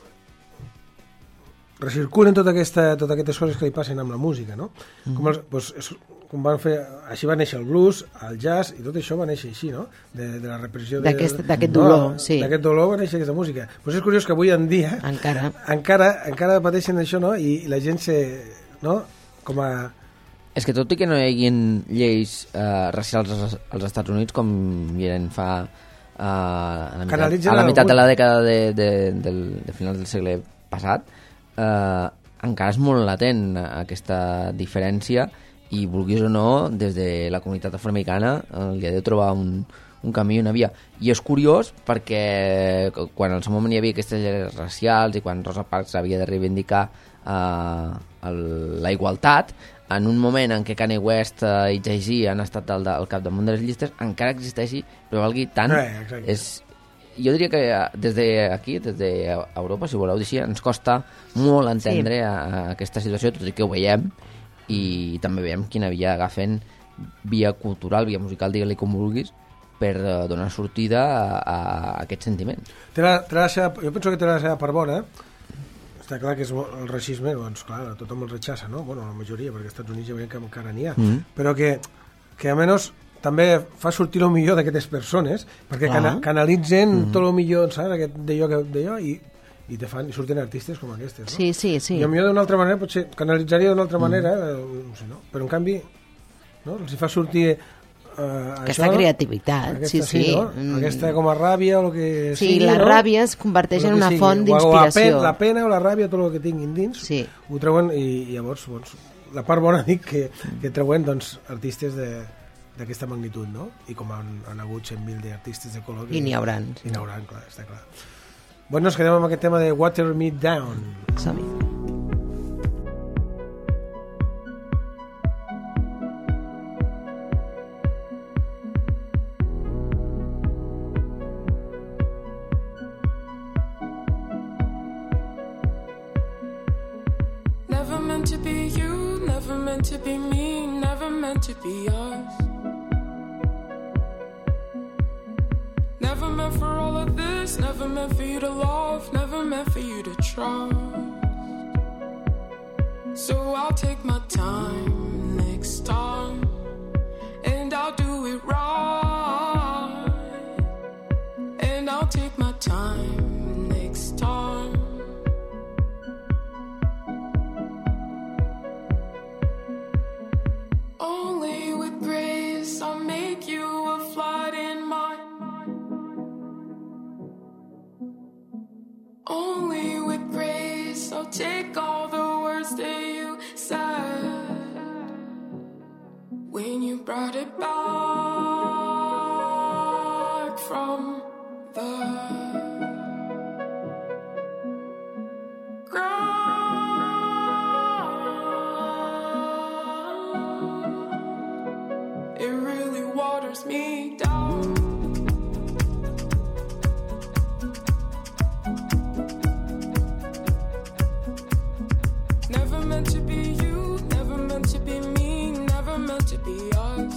recirculen totes aquestes coses que li passen amb la música, no? Com van fer, així va néixer el blues, el jazz, i tot això va néixer així, no? De la repressió d'aquest dolor, sí. D'aquest dolor va néixer aquesta música. Doncs és curiós que avui en dia encara pateixen això, no? I la gent no? Com a... És que tot i que no hi hagi lleis racials als Estats Units, com hi eren fa a la meitat de la dècada de finals del segle passat, encara és molt latent aquesta diferència, i vulguis o no, des de la comunitat afroamericana li ha de trobar un camí, una via. I és curiós perquè quan al seu moment hi havia aquestes lleis racials i quan Rosa Parks havia de reivindicar la igualtat, en un moment en què Kanye West i Jay-Z han estat al capdamunt de les llistes, encara existeixi, però valgui tant. Jo diria que des d'aquí, des d'Europa, si voleu dir així, ens costa molt entendre aquesta situació, tot i que ho veiem, i també veiem quina via agafen, via cultural, via musical, digue-li com vulguis, per donar sortida a aquest sentiment. Jo penso que té la seva part bona. Està clar que el racisme, doncs clar, tothom el rechaça, no? Bueno, la majoria, perquè als Estats Units ja veiem que encara n'hi ha. Però que almenys també fa sortir el millor d'aquestes persones, perquè canalitzen tot el millor, saps? D'allò, i surten artistes com aquestes, no? Sí. I potser d'una altra manera, potser canalitzaria d'una altra manera, no sé, no? Però en canvi, no? Els fa sortir aquesta creativitat, no? Aquesta com a ràbia o el que sigui, la ràbia es converteix en una font d'inspiració. La pena o la ràbia, tot el que tinguin dins, ho treuen, i llavors la part bona dic que treuen artistes d'aquesta magnitud, no? I com han hagut 100.000 d'artistes de color, i n'hi hauran, clar, està clar. Bueno, ens quedem amb aquest tema de Water Me Down. Som-hi. Never meant to be you, never meant to be me, never meant to be us. Never meant for all of this, never meant for you to love, never meant for you to trust. So I'll take my time next time, and I'll do it right. And I'll take my time next time. Only with grace I'll make you a flight in my. Only with grace I'll take all the words that you said when you brought it back from the ground. It really waters me down. Never meant to be you, never meant to be me, never meant to be us.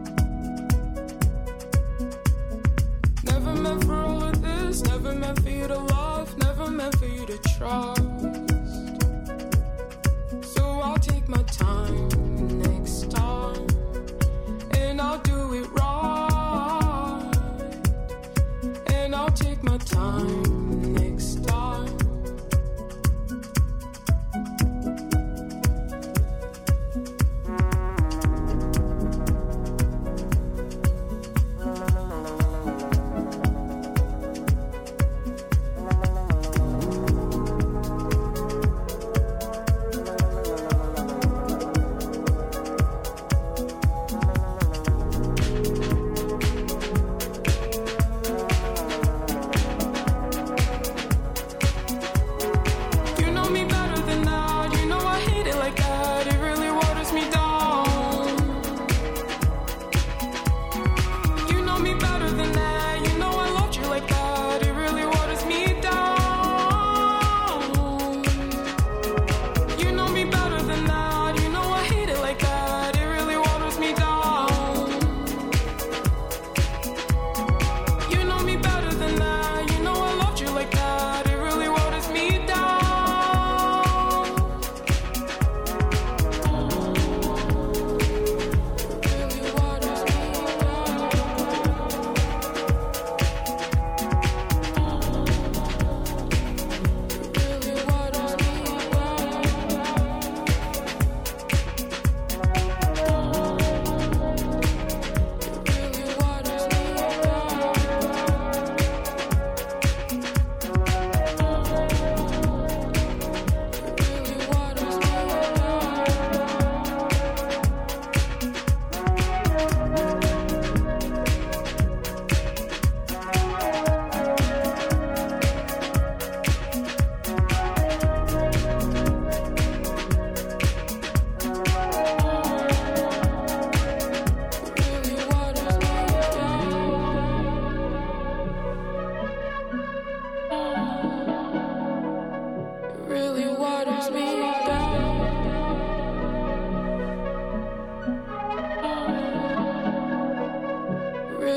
Never meant for all of this, never meant for you to love, never meant for you to trust. So I'll take my time next time, and I'll do it right. And I'll take my time next time.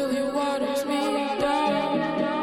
till he waters me down.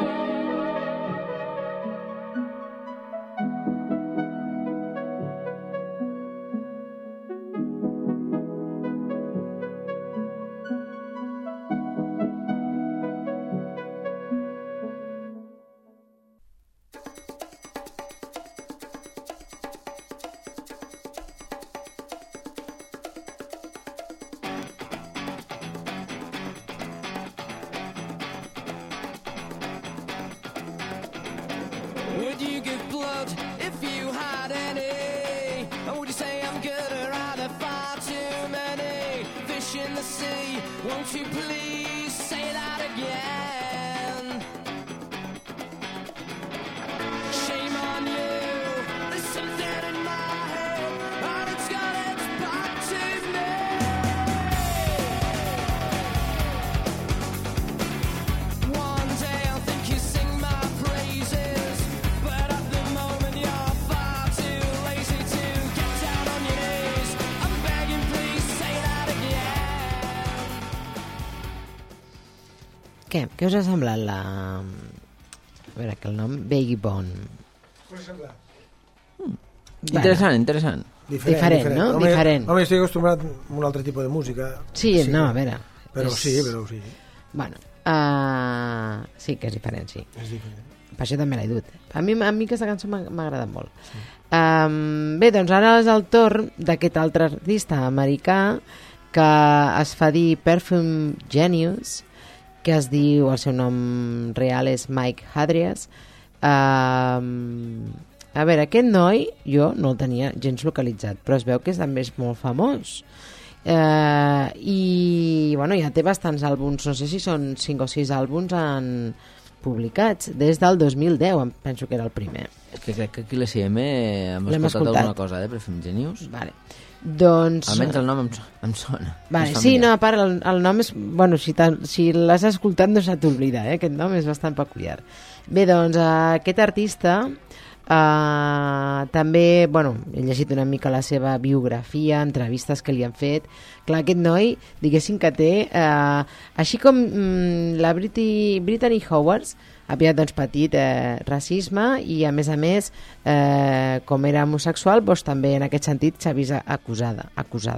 Would you give blood if you had any? Or would you say I'm good or are there far too many fish in the sea? Won't you please say that again? Shame on you, there's something in my head and it's got its back to me. One day I'll think you sing my praises, but at the moment you're far too lazy to get down on your knees. I'm begging, please say that again. Què us ha semblat la... A veure, que el nom Baggy Bone. Interessant. Diferent, no? Home, Diferent. Home, estic acostumbrat a un altre tipus de música. Sí, no, a veure. Però és- sí. Bueno, sí que és diferent, sí. És diferent. Per això també l'he dut. A mi aquesta cançó m'ha agradat molt. Bé, doncs ara és el torn d'aquest altre artista americà que es fa dir Perfume Genius, que es diu, el seu nom real és Mike Hadrias. A veure, aquest noi jo no el tenia gens localitzat, però es veu que també és molt famós. I bueno, ja té bastants àlbums, no sé si són 5 o 6 àlbums publicats des del 2010, em penso que era el primer. És que crec que aquí a l'SM hem L'hem escoltat escoltat. alguna cosa, Perfume Genius. Vale. Doncs... Almenys el nom em sona. Vale, És sí, no, familiar. a part, el nom és... Bueno, si l'has escoltat no se t'oblida, aquest nom és bastant peculiar. Bé, doncs, aquest artista també, bueno, he llegit una mica la seva biografia, entrevistes que li han fet. Clar, aquest noi, diguéssim que té... així com la Brittany Howard havia doncs, patit racisme i a més, com era homosexual, doncs, també en aquest sentit s'ha vist acusada.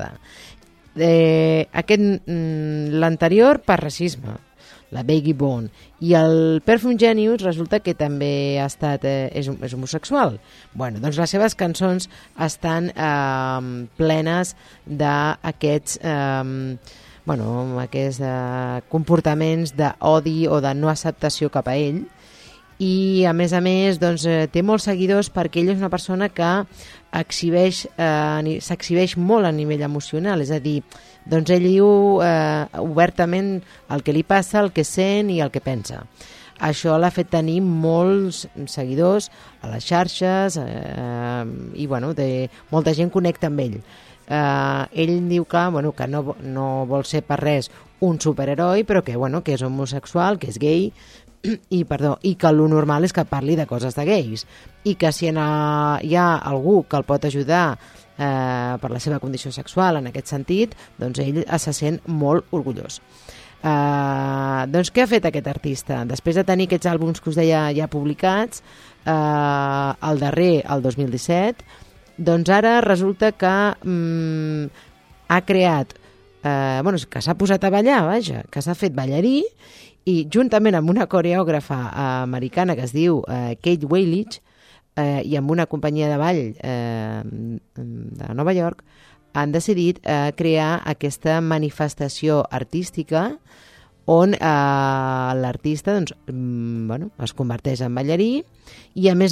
L'anterior per racisme, la Baggy Bone, i el Perfume Genius resulta que també ha estat, és homosexual. Bueno, doncs les seves cançons estan plenes d'aquests aquests comportaments d'odi o de no acceptació cap a ell, i a més doncs, té molts seguidors perquè ell és una persona que s'exhibeix molt a nivell emocional, és a dir, doncs ell diu obertament el que li passa, el que sent i el que pensa. Això l'ha fet tenir molts seguidors a les xarxes i bueno, molta gent connecta amb ell. Ell diu que no vol ser per res un superheroi, però que és homosexual, que és gay, i que el normal és que parli de coses de gais, i que si hi ha algú que el pot ajudar per la seva condició sexual en aquest sentit, doncs ell se sent molt orgullós. Doncs què ha fet aquest artista? Després de tenir aquests àlbums que us deia ja publicats, el darrer, el 2017, doncs ara resulta que ha creat, que s'ha posat a ballar, vaja, que s'ha fet ballarí, i juntament amb una coreògrafa americana que es diu Kate Weilich i amb una companyia de ball de Nova York, han decidit crear aquesta manifestació artística on l'artista doncs, es converteix en ballarí i a més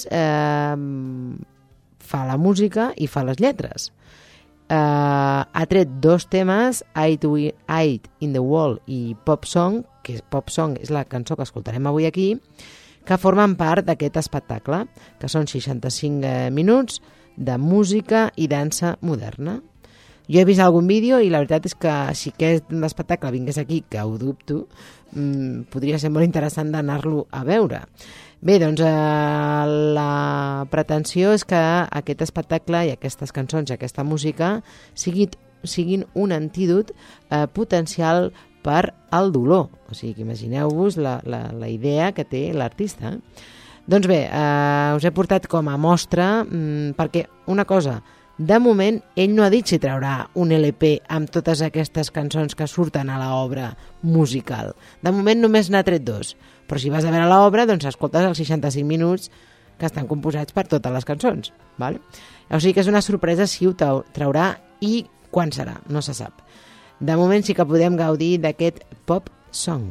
fa la música i fa les lletres. Ha tret 2 temes, Eight in the Wall i Pop Song, que Pop Song és la cançó que escoltarem avui aquí, que formen part d'aquest espectacle, que són 65 minuts de música i dansa moderna. Jo he vist algun vídeo i la veritat és que si aquest espectacle vingués aquí, que ho dubto, podria ser molt interessant d'anar-lo a veure. Bé, doncs la pretensió és que aquest espectacle i aquestes cançons i aquesta música siguin un antídot potencial per al dolor. O sigui que imagineu-vos la idea que té l'artista. Doncs bé, us he portat com a mostra, perquè una cosa, de moment ell no ha dit si traurà un LP amb totes aquestes cançons que surten a l'obra musical. De moment només n'ha tret 2, però si vas a veure l'obra, doncs escoltes els 65 minuts que estan composats per totes les cançons. Vale? O sigui que és una sorpresa si ho traurà i quan serà, no se sap. De moment sí que podem gaudir d'aquest pop song.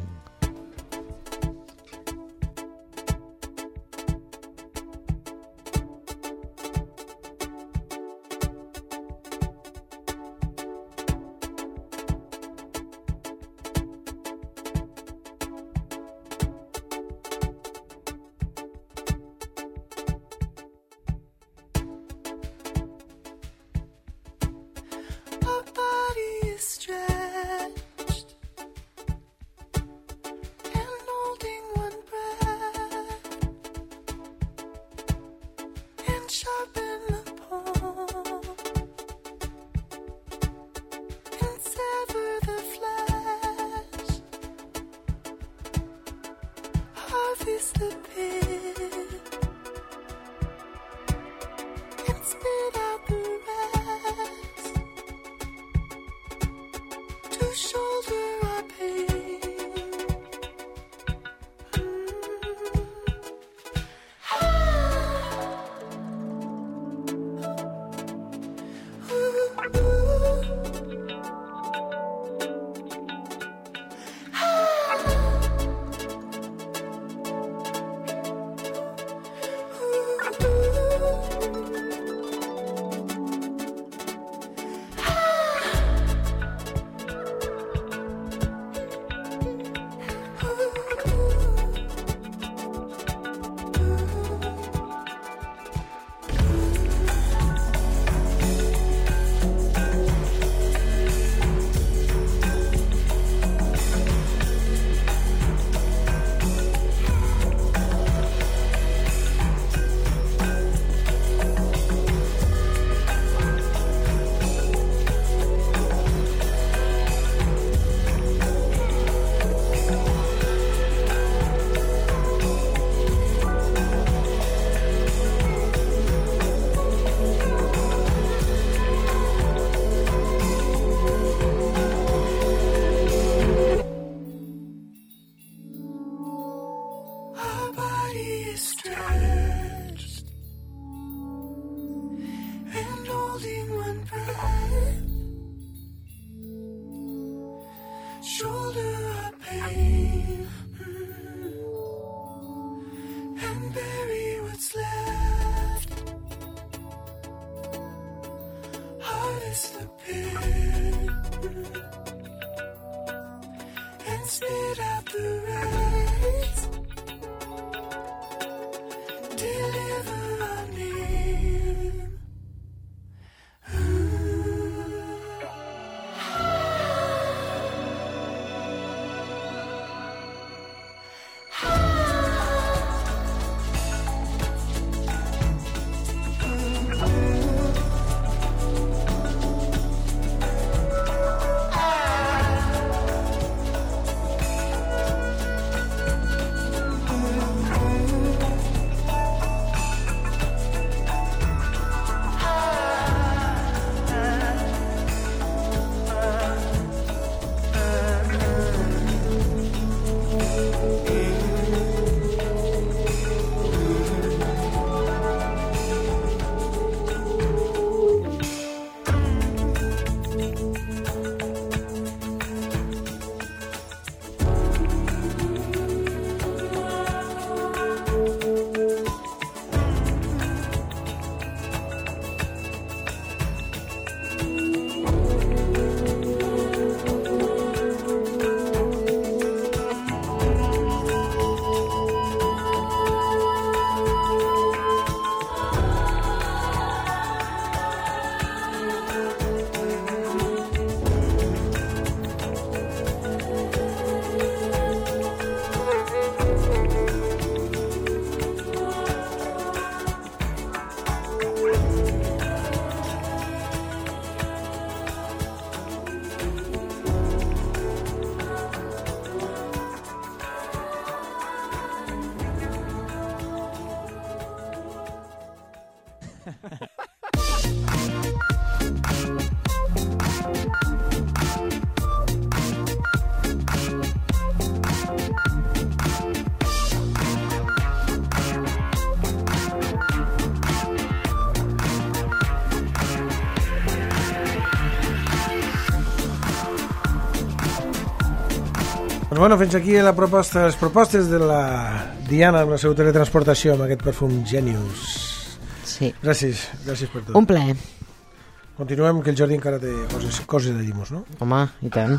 Bueno, fins aquí les propostes de la Diana amb la seva teletransportació amb aquest perfum Genius. Sí. Gràcies per tot. Un plaer. Continuem, que el Jordi encara té coses a dir-nos, no? Home, i tant.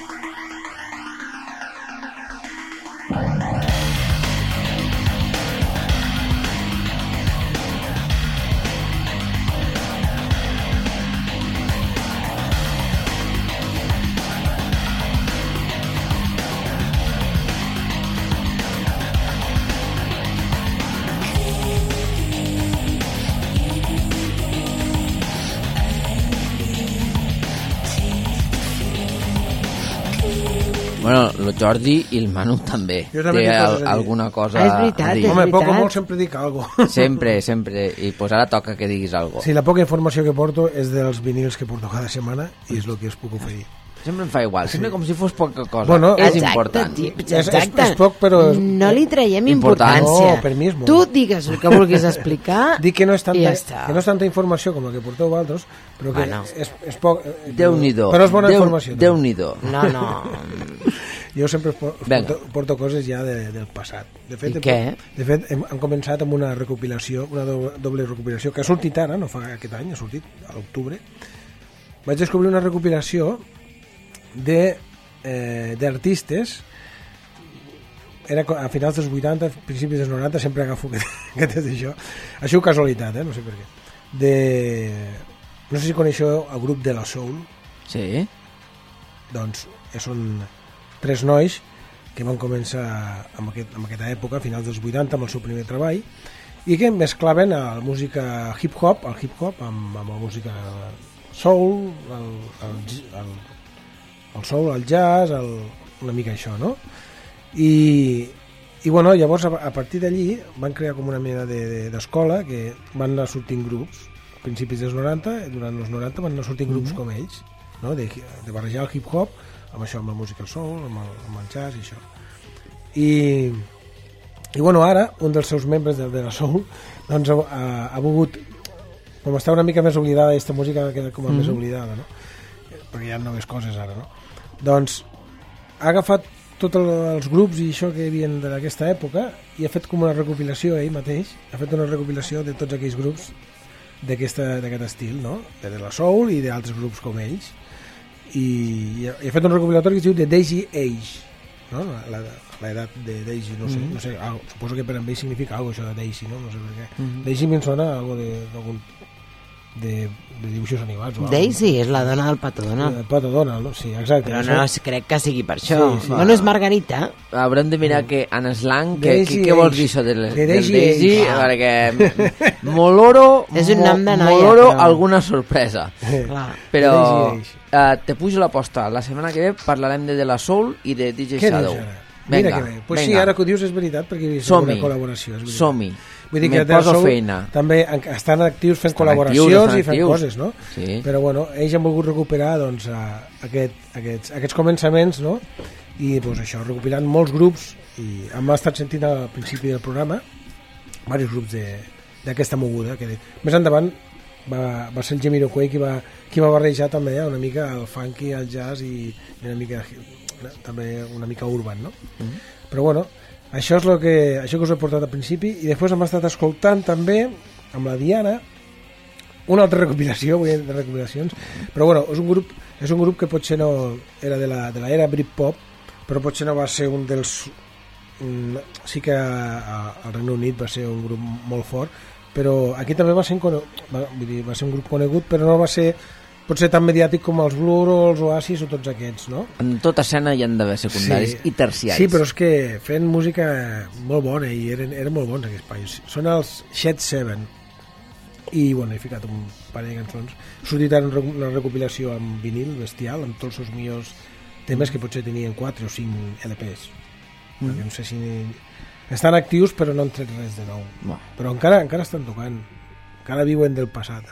Bueno, el Jordi i el Manu també. Jo també té tinc coses a dir. alguna cosa És veritat, a dir. és Home, veritat. poc o molt sempre dic alguna cosa. Sempre. I pues ara toca que diguis alguna cosa. Sí, la poca informació que porto és dels vinils que porto cada setmana i és el que us puc oferir. Sempre em fa igual, sempre com si fos poca cosa. Bueno, és Exacte, important. tio, És exacte. poc, però... No li traiem Important. importància. No, per mi és molt. Tu digues el que vulguis explicar Dic que no és i tanta, ja està. que no és tanta informació com la que porteu vosaltres, però que Bueno. és poc... Déu-n'hi-do. Però és bona informació. també. Déu-n'hi-do. No. Jo sempre us Vinga. porto coses ja del passat. De fet, I què? De fet, hem començat amb una recopilació, una doble recopilació, que ha sortit ara, no fa aquest any, ha sortit a l'octubre. Vaig descobrir una recopilació d'artistes, era a finals dels 80, principis dels 90, sempre agafo aquest d'això. Això és casualitat, no sé per què. No sé si coneixeu el grup de la Soul. Sí? Doncs són 3 nois que van començar en aquesta època, a finals dels 80, amb el seu primer treball, i que mesclaven la música hip-hop, amb la música soul, el soul, el jazz, una mica això, no? I bueno, llavors a partir d'allí van crear com una mena d'escola que van anar sortint grups a principis dels 90, durant els 90 van anar sortint grups com ells, no? de barrejar el hip-hop amb això, amb la música soul, amb el jazz i això. I bueno, ara un dels seus membres de la soul doncs ha volgut, com està una mica més oblidada, aquesta música ha quedat com a més oblidada, no? Perquè hi ha noves coses ara, no? Doncs ha agafat tots els grups i això que hi havia d'aquesta època i ha fet com una recopilació ell mateix, ha fet una recopilació de tots aquells grups d'aquest estil, no? De la soul i d'altres grups com ells, i ha fet un recopilatori que es diu The Daisy Age, no? L'edat de Daisy, no sé, suposo que per a ell significa alguna cosa, això de Daisy, no? No sé per què. Daisy me'n sona algo de dibuixos animats o Daisy és la dona del Pato Donald. El Pato Donald, no? Sí, exacte. Però no crec que sigui per això. Sí, sí. No és Margarita? Haurem de mirar que en slang Daisy què vols Age. dir això del De Daisy Daisy, Age. perquè Moloro És un nom de noia, Moloro però- alguna sorpresa. Clar. Però Daisy te pujo l'aposta. La setmana que ve parlarem de la Soul i de DJ Què Shadow. dius ara? Mira que bé. Pues sí, ara que ho dius és veritat, perquè hi ha una col·laboració. És veritat. Som-hi. Vull dir Me que poso Soul feina. També estan actius fent Estan col·laboracions actius, i fent actius. coses, no? Sí. Però bueno, ells han volgut recuperar doncs, aquests començaments, no? I doncs, això, recopilant molts grups, i hem estat sentint al principi del programa diversos grups d'aquesta moguda, que més endavant va ser el Jamiroquai qui va barrejar també una mica el funky, el jazz i una mica també una mica urban, no? Però bueno, això és això que us he portat al principi, i després hem estat escoltant també amb la Diana una altra recopilació, vull dir, de recopilacions, però bueno, és un grup que potser no era de l'era Britpop, però potser no va ser un dels sí que al Regne Unit va ser un grup molt fort, però aquí també va ser un grup conegut, però no va ser potser tan mediàtic com els Blur o els Oasis o tots aquests, no? En tota escena hi han d'haver secundaris i terciaris. Sí, però és que fent música molt bona i eren molt bons aquests països. Són els Shed Seven i bueno, he ficat un parell de cançons. Ha sortit ara una recopilació amb vinil bestial, amb tots els seus millors temes que potser tenien 4 o 5 LPs. Perquè no sé si... Estan actius però no han tret res de nou. Però encara estan tocant. Encara viuen del passat.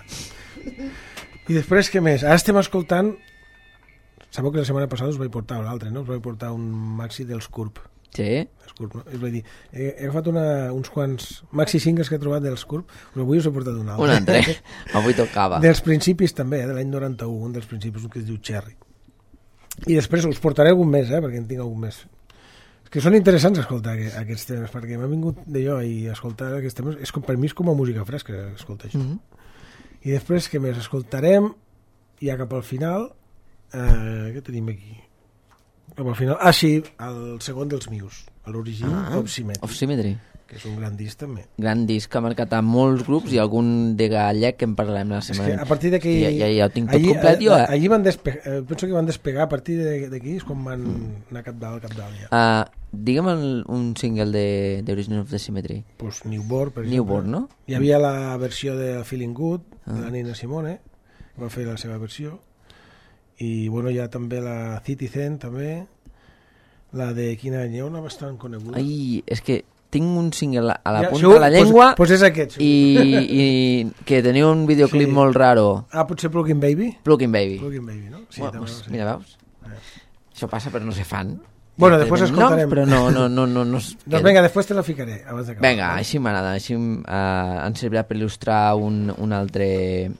I després, què més? Ara estem escoltant... Sabeu que la setmana passada us vaig portar un altre, no? Us vaig portar un maxi dels Curb. Sí? Curb, no? És a dir, he agafat uns quants maxi singles que he trobat dels Curb, però avui us he portat un altre. Un altre. Avui tocava. Dels principis també, de l'any 91, un dels principis que es diu Cherry. I després us portaré algun més, perquè en tinc algun més. Que són interessants escoltar aquests temes, perquè m'ha vingut d'allò i escoltar aquests temes, és com, per mi és com a música fresca escoltar això. I després, què més? Escoltarem, ja cap al final, què tenim aquí? Cap al final, sí, el segon dels Muse, l'origen Of Symmetry, que és un gran disc també. Gran disc que ha marcat a molts grups i algun de gallec que en parlarem la setmana. És que a partir d'aquí... Ja ho tinc tot complet jo, Allí van despegar, penso que van despegar a partir d'aquí, és quan van anar cap dalt ja. Digue'm un single de Origin of the Symmetry. Pues Newborn, per exemple. Newborn, no? Hi havia la versió de Feeling Good, de la Nina Simone, que va fer la seva versió, i bueno, hi ha també la Citizen, també, la de quina any, hi ha una bastant coneguda. Ai, és que tinc un single a la punta de la llengua pues és aquest, i que tenia un videoclip molt raro. Potser Plug-in Baby? Plug-in Baby, no? Sí, bueno, pues, mira, veus? Això passa per no ser fan. Bueno, després escoltarem. Però no doncs vinga, després te la ficaré abans d'acabar. Vinga, així m'agrada, així ens servirà per il·lustrar un altre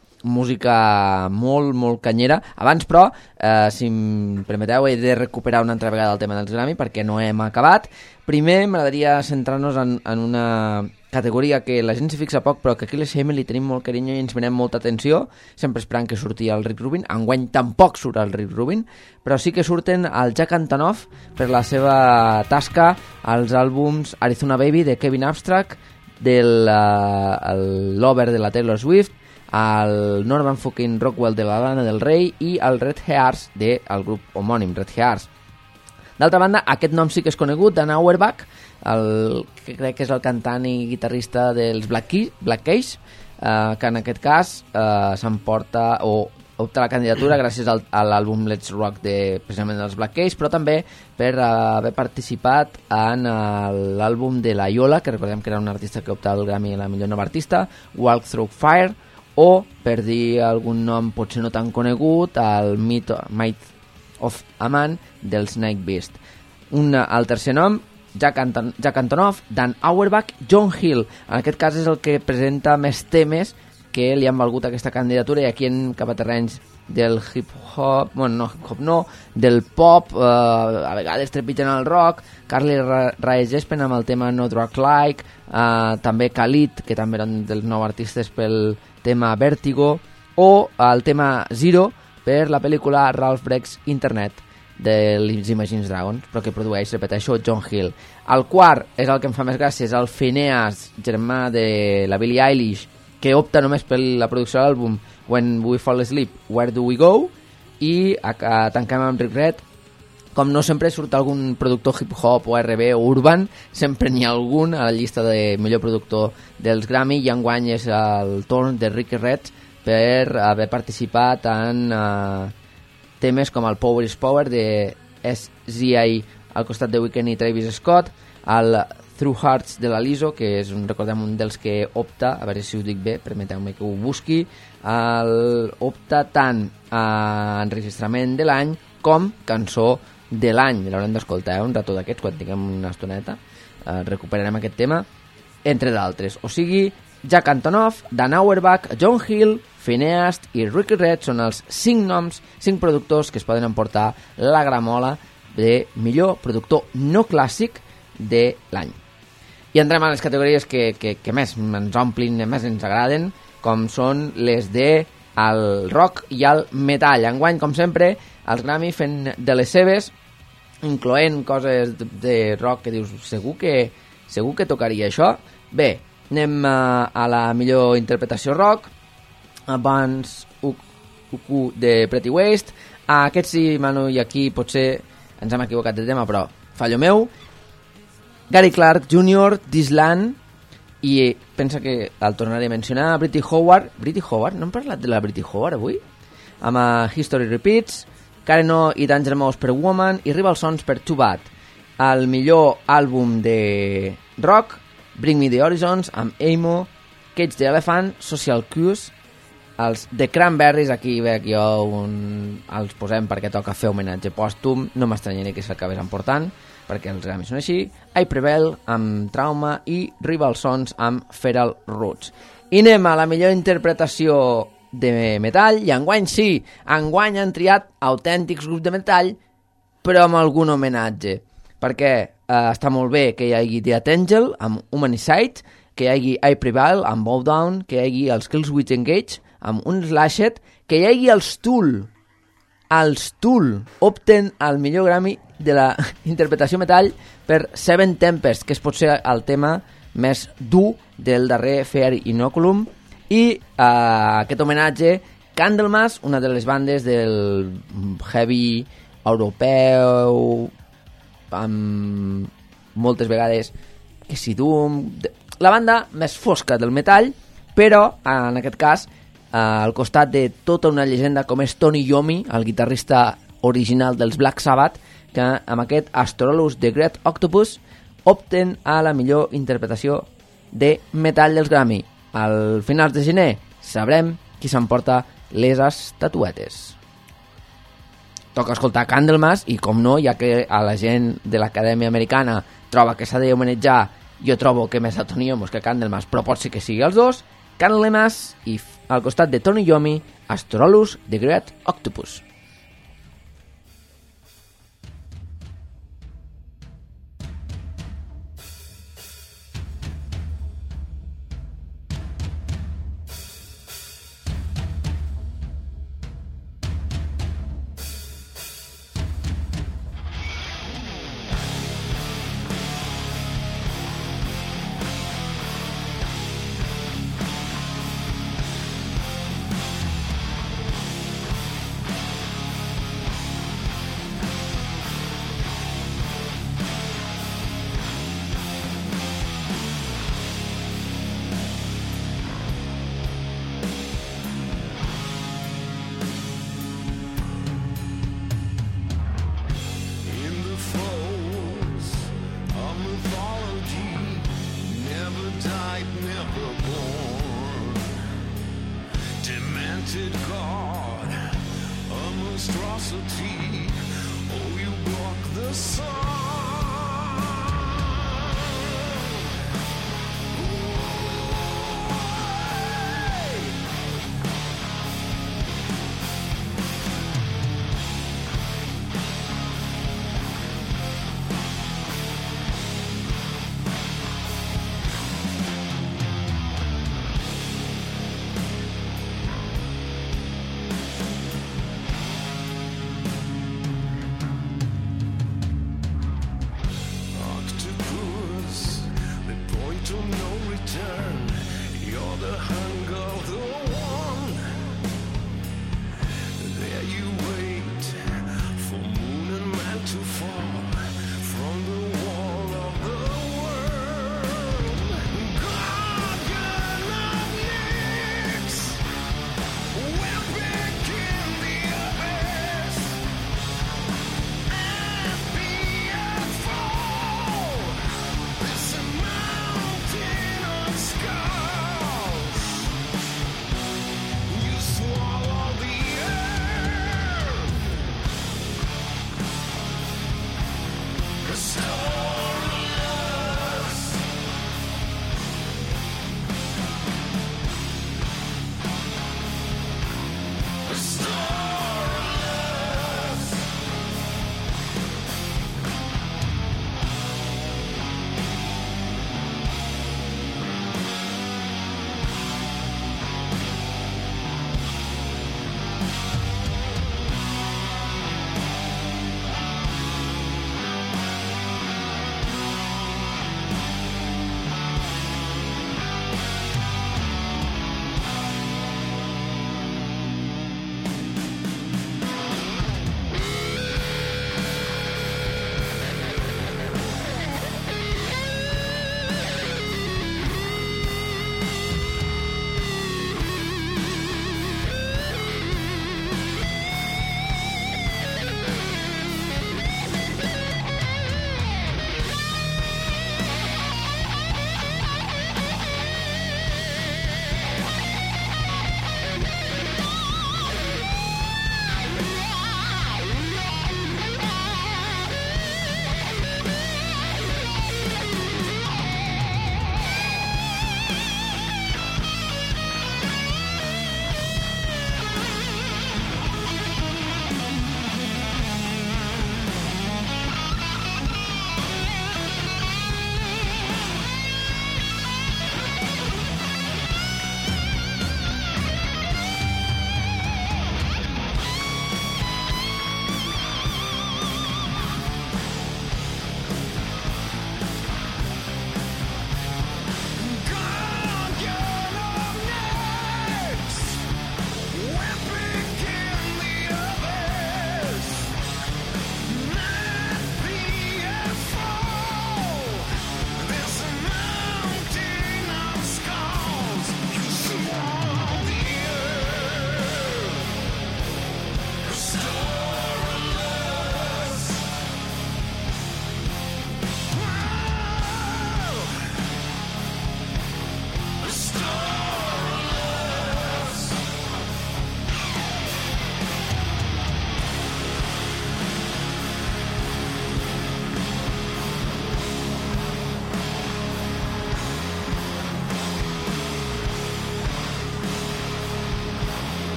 música molt, molt canyera. Abans, però, si em permeteu, he de recuperar una altra vegada el tema dels Grammy perquè no hem acabat. Primer, m'agradaria centrar-nos en una categoria que la gent s'hi fixa poc, però que aquí a l'SM li tenim molt carinyo i ens venem molta atenció, sempre esperant que surti el Rick Rubin. Enguany tampoc surt el Rick Rubin, però sí que surten el Jack Antonoff per la seva tasca als àlbums Arizona Baby de Kevin Abstract, del Lover de la Taylor Swift, el Norman fucking Rockwell de la Lana del Rey i el Red Hearts del grup homònim, Red Hearts. D'altra banda, aquest nom sí que és conegut, Dan Auerbach, que crec que és el cantant i guitarrista dels Black Keys, que en aquest cas s'emporta o opta la candidatura gràcies a l'àlbum Let's Rock precisament dels Black Keys, però també per haver participat en l'àlbum de la Iola, que recordem que era un artista que optava al Grammy a la millor nova artista, Walk Through Fire, o, per dir algun nom potser no tan conegut, el Might of a Man del Snake Beast. El tercer nom, Jack Antonoff, Dan Auerbach, John Hill. En aquest cas és el que presenta més temes que li han valgut aquesta candidatura, i aquí en cap a terrenys del hip-hop, bueno, no hip-hop no, del pop, a vegades trepitgen el rock, Carly Rae Jepsen amb el tema No Drug Like, també Khalid, que també eren dels nou artistes pel tema Vertigo, o el tema Zero per la pel·lícula Ralph Breaks Internet dels Imagine Dragons, però que produeix, repeteixo, John Hill. El quart és el que em fa més gràcia, és el Phineas, germà de la Billie Eilish, que opta només per la producció de l'àlbum When We Fall Asleep, Where Do We Go? I tanquem amb Rick Red. Com no sempre surt algun productor hip-hop o R&B o urban, sempre n'hi ha algun a la llista de millor productor dels Grammy, i enguany és el torn de Rick Red per haver participat en temes com el Power is Power de SZA al costat de Weeknd i Travis Scott, el Through Hearts de la Lizzo, que és recordem un dels que opta, a veure si ho dic bé, permeteu-me que ho busqui, opta tant a enregistrament de l'any com cançó de l'any. L'haurem d'escoltar un rato d'aquests quan tinguem una estoneta, recuperarem aquest tema, entre d'altres. O sigui, Jack Antonoff, Dan Auerbach, John Hill, Phineas i Ricky Red són els 5 noms, 5 productors que es poden emportar la gramola de millor productor no clàssic de l'any. I entrem a les categories que més ens omplin, més ens agraden, com són les de el rock i el metall. Enguany, com sempre, els Grammy fent de les seves, incloent coses de rock que dius, segur que tocaria això. Bé, anem a la millor interpretació rock. Abans Uku de Pretty Waste. Aquest sí, Manu, i aquí potser ens hem equivocat de tema, però fallo meu. Gary Clark Jr., This Land, i pensa que el tornaré a mencionar. Britty Howard, no hem parlat de la Britty Howard avui? Amb History Repeats, Karen O i Danger Mouse per Woman i Rival Sons per Too Bad. El millor àlbum de rock, Bring Me the Horizons amb Amo, Cage the Elephant, Social Cues, els The Cranberries, aquí veig jo els posem perquè toca fer homenatge pòstum, no m'estranyaria que s'acabés emportant, perquè els Grammys són així. I Prevail amb Trauma i Rival Sons amb Feral Roots. I anem a la millor interpretació de metall, i enguany sí, enguany han triat autèntics grups de metall, però amb algun homenatge, perquè està molt bé que hi hagi Death Angel amb Humanicide, que hi hagi I Prevail amb Bowdown, que hi hagi els Killswitch Engage amb Unslashed, que hi hagi els Tool. Els Tool opten al millor Grammy de la interpretació metall per Seven Tempest, que és potser el tema més dur del darrer Fear Inoculum, i aquest homenatge Candlemas, una de les bandes del heavy europeu, amb moltes vegades que si Doom, la banda més fosca del metall, però en aquest cas al costat de tota una llegenda com és Tony Iommi, el guitarrista original dels Black Sabbath, que amb aquest Astrolus The Great Octopus opten a la millor interpretació de metall dels Grammy. Al finals de gener sabrem qui s'emporta les estatuetes. Toca escoltar Candlemas i, com no, ja que a la gent de l'Acadèmia Americana troba que s'ha de homenatjar, jo trobo que més a Tony Iommi que Candlemas, però pot ser que sigui els dos. Candlemas i al costat de Tony Iommi, Astrolus The Great Octopus.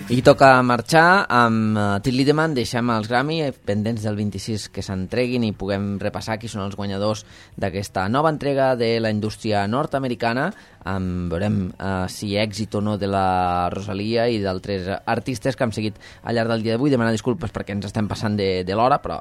I toca marxar amb Till Lindemann, deixem els Grammy pendents del 26 que s'entreguin i puguem repassar qui són els guanyadors d'aquesta nova entrega de la indústria nord-americana. Veurem si èxit o no de la Rosalia i d'altres artistes que hem seguit al llarg del dia d'avui. Demanar disculpes perquè ens estem passant de l'hora, però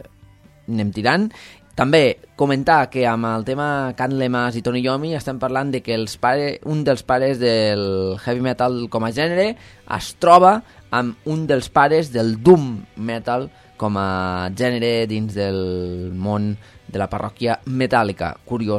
anem tirant. També comentar que amb el tema Can Lemas i Tony Iommi estem parlant de que un dels pares del heavy metal com a gènere es troba amb un dels pares del doom metal com a gènere dins del món de la parròquia metàl·lica.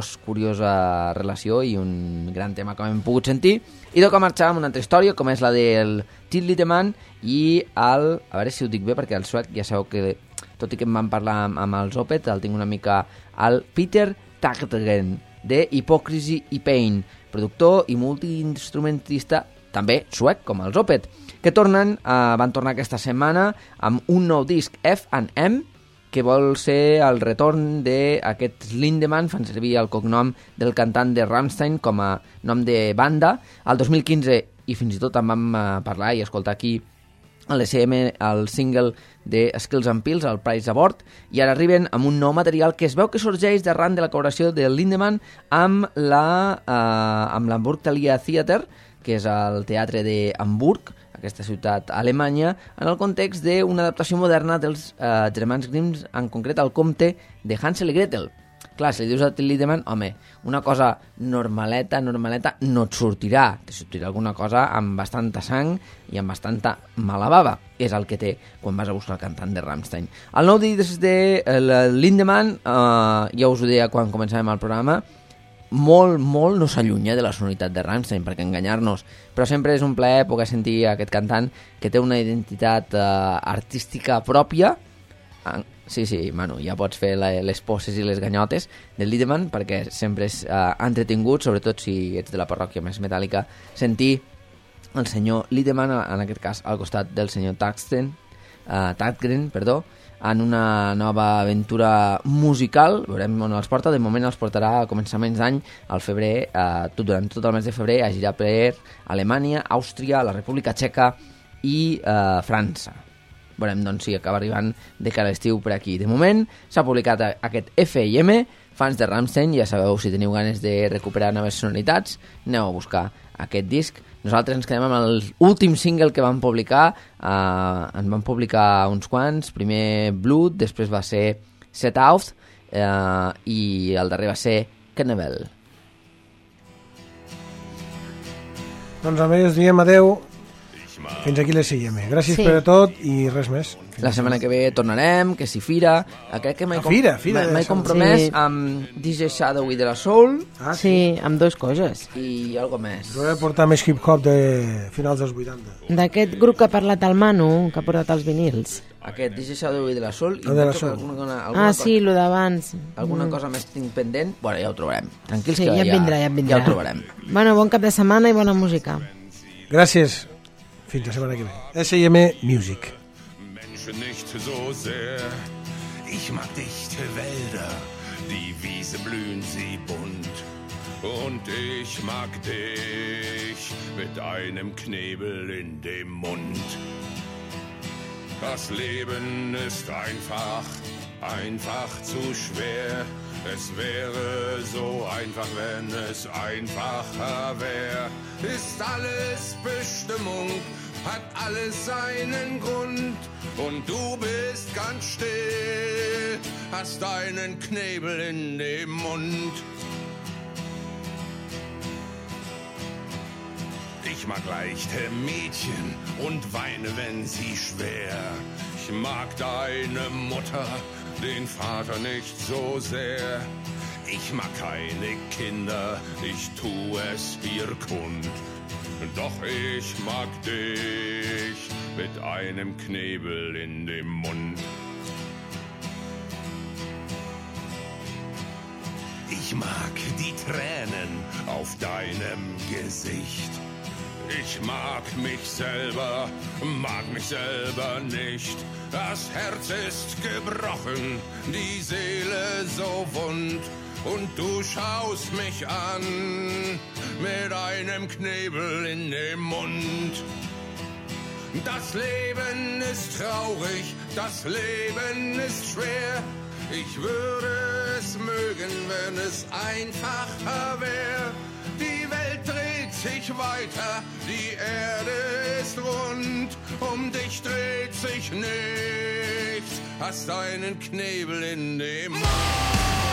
Curiosa relació i un gran tema que hem pogut sentir. I toca marxar amb una altra història, com és la del Till Lindemann i a veure si ho dic bé, perquè el suec ja sabeu que, tot i que em van parlar amb els Opeth, el tinc una mica al Peter Tägtgren, de Hypocrisy i Pain, productor i multiinstrumentista, també suec, com els Opeth, que van tornar aquesta setmana amb un nou disc, F&M, que vol ser el retorn d'aquests Lindemann, fan servir el cognom del cantant de Rammstein com a nom de banda. El 2015, i fins i tot en vam parlar i escoltar aquí a l'ECM el single de Skills and Pills, el Price Abort, i ara arriben amb un nou material que es veu que sorgeix d'arran de la col·laboració de Lindemann amb l'Hamburg Thalia Theater, que és el teatre d'Hamburg, aquesta ciutat alemanya, en el context d'una adaptació moderna dels germans Grimm, en concret el conte de Hansel i Gretel. Clar, si li dius a Till Lindemann, home, una cosa normaleta no et sortirà. Te sortirà alguna cosa amb bastanta sang i amb bastanta mala bava. És el que té quan vas a buscar el cantant de Rammstein. El nou disc de Lindemann, ja us ho deia quan començàvem el programa, molt no s'allunya de la sonoritat de Rammstein, perquè enganyar-nos, però sempre és un plaer poder sentir aquest cantant que té una identitat artística pròpia. Sí, Manu, ja pots fer les poses i les ganyotes del Lindemann, perquè sempre és entretingut, sobretot si ets de la parròquia més metàl·lica, sentir el senyor Lindemann, en aquest cas al costat del senyor Tägtgren, en una nova aventura musical. Veurem on els porta. De moment els portarà a començaments d'any, al febrer, durant tot el mes de febrer, a girar per Alemanya, Àustria, la República Txeca i França. Veurem doncs si acaba arribant de cara a l'estiu per aquí. De moment s'ha publicat aquest F&M, fans de Rammstein, ja sabeu, si teniu ganes de recuperar noves sonoritats, aneu a buscar aquest disc. Nosaltres ens quedem amb l'últim single que van publicar, en van publicar uns quants, primer Blood, després va ser Set Out, i el darrer va ser Carnival. Doncs a més diem adeu. Fins aquí les seguim. Gràcies per tot i res més. La setmana que ve tornarem, que si Fira. Crec que m'he compromès amb DJ Shadow i de la Soul. Sí, amb dues coses. I algo més. Ho he portat més hip-hop de finals dels 80. D'aquest grup que ha parlat el Manu, que ha portat els vinils. Aquest DJ Shadow i de la Soul. Sí, lo d'abans. Alguna cosa més tinc pendent. Bueno, ja ho trobarem. Tranquils, que ja vindrà. ho trobarem. Bueno, bon cap de setmana i bona música. Gràcies. Fins la setmana que ve. S&M Music. Menschen nicht so sehr. Ich mag dichte Wälder, die Wiese blühen sie bunt. Und ich mag dich mit einem Knebel in dem Mund. Das Leben ist einfach zu schwer. Es wäre so einfach, wenn es einfacher wäre. Ist alles Bestimmung, hat alles seinen Grund. Und du bist ganz still, hast einen Knebel in dem Mund. Ich mag leichte Mädchen und weine, wenn sie schwer. Ich mag deine Mutter, den Vater nicht so sehr. Ich mag keine Kinder, ich tu es ihr kund. Doch ich mag dich mit einem Knebel in dem Mund. Ich mag die Tränen auf deinem Gesicht. Ich mag mich selber nicht. Das Herz ist gebrochen, die Seele so wund. Und du schaust mich an mit einem Knebel in dem Mund. Das Leben ist traurig, das Leben ist schwer. Ich würde es mögen, wenn es einfacher wäre. Die Welt dreht sich weiter, die Erde ist rund. Um dich dreht sich nichts, hast einen Knebel in dem Mund.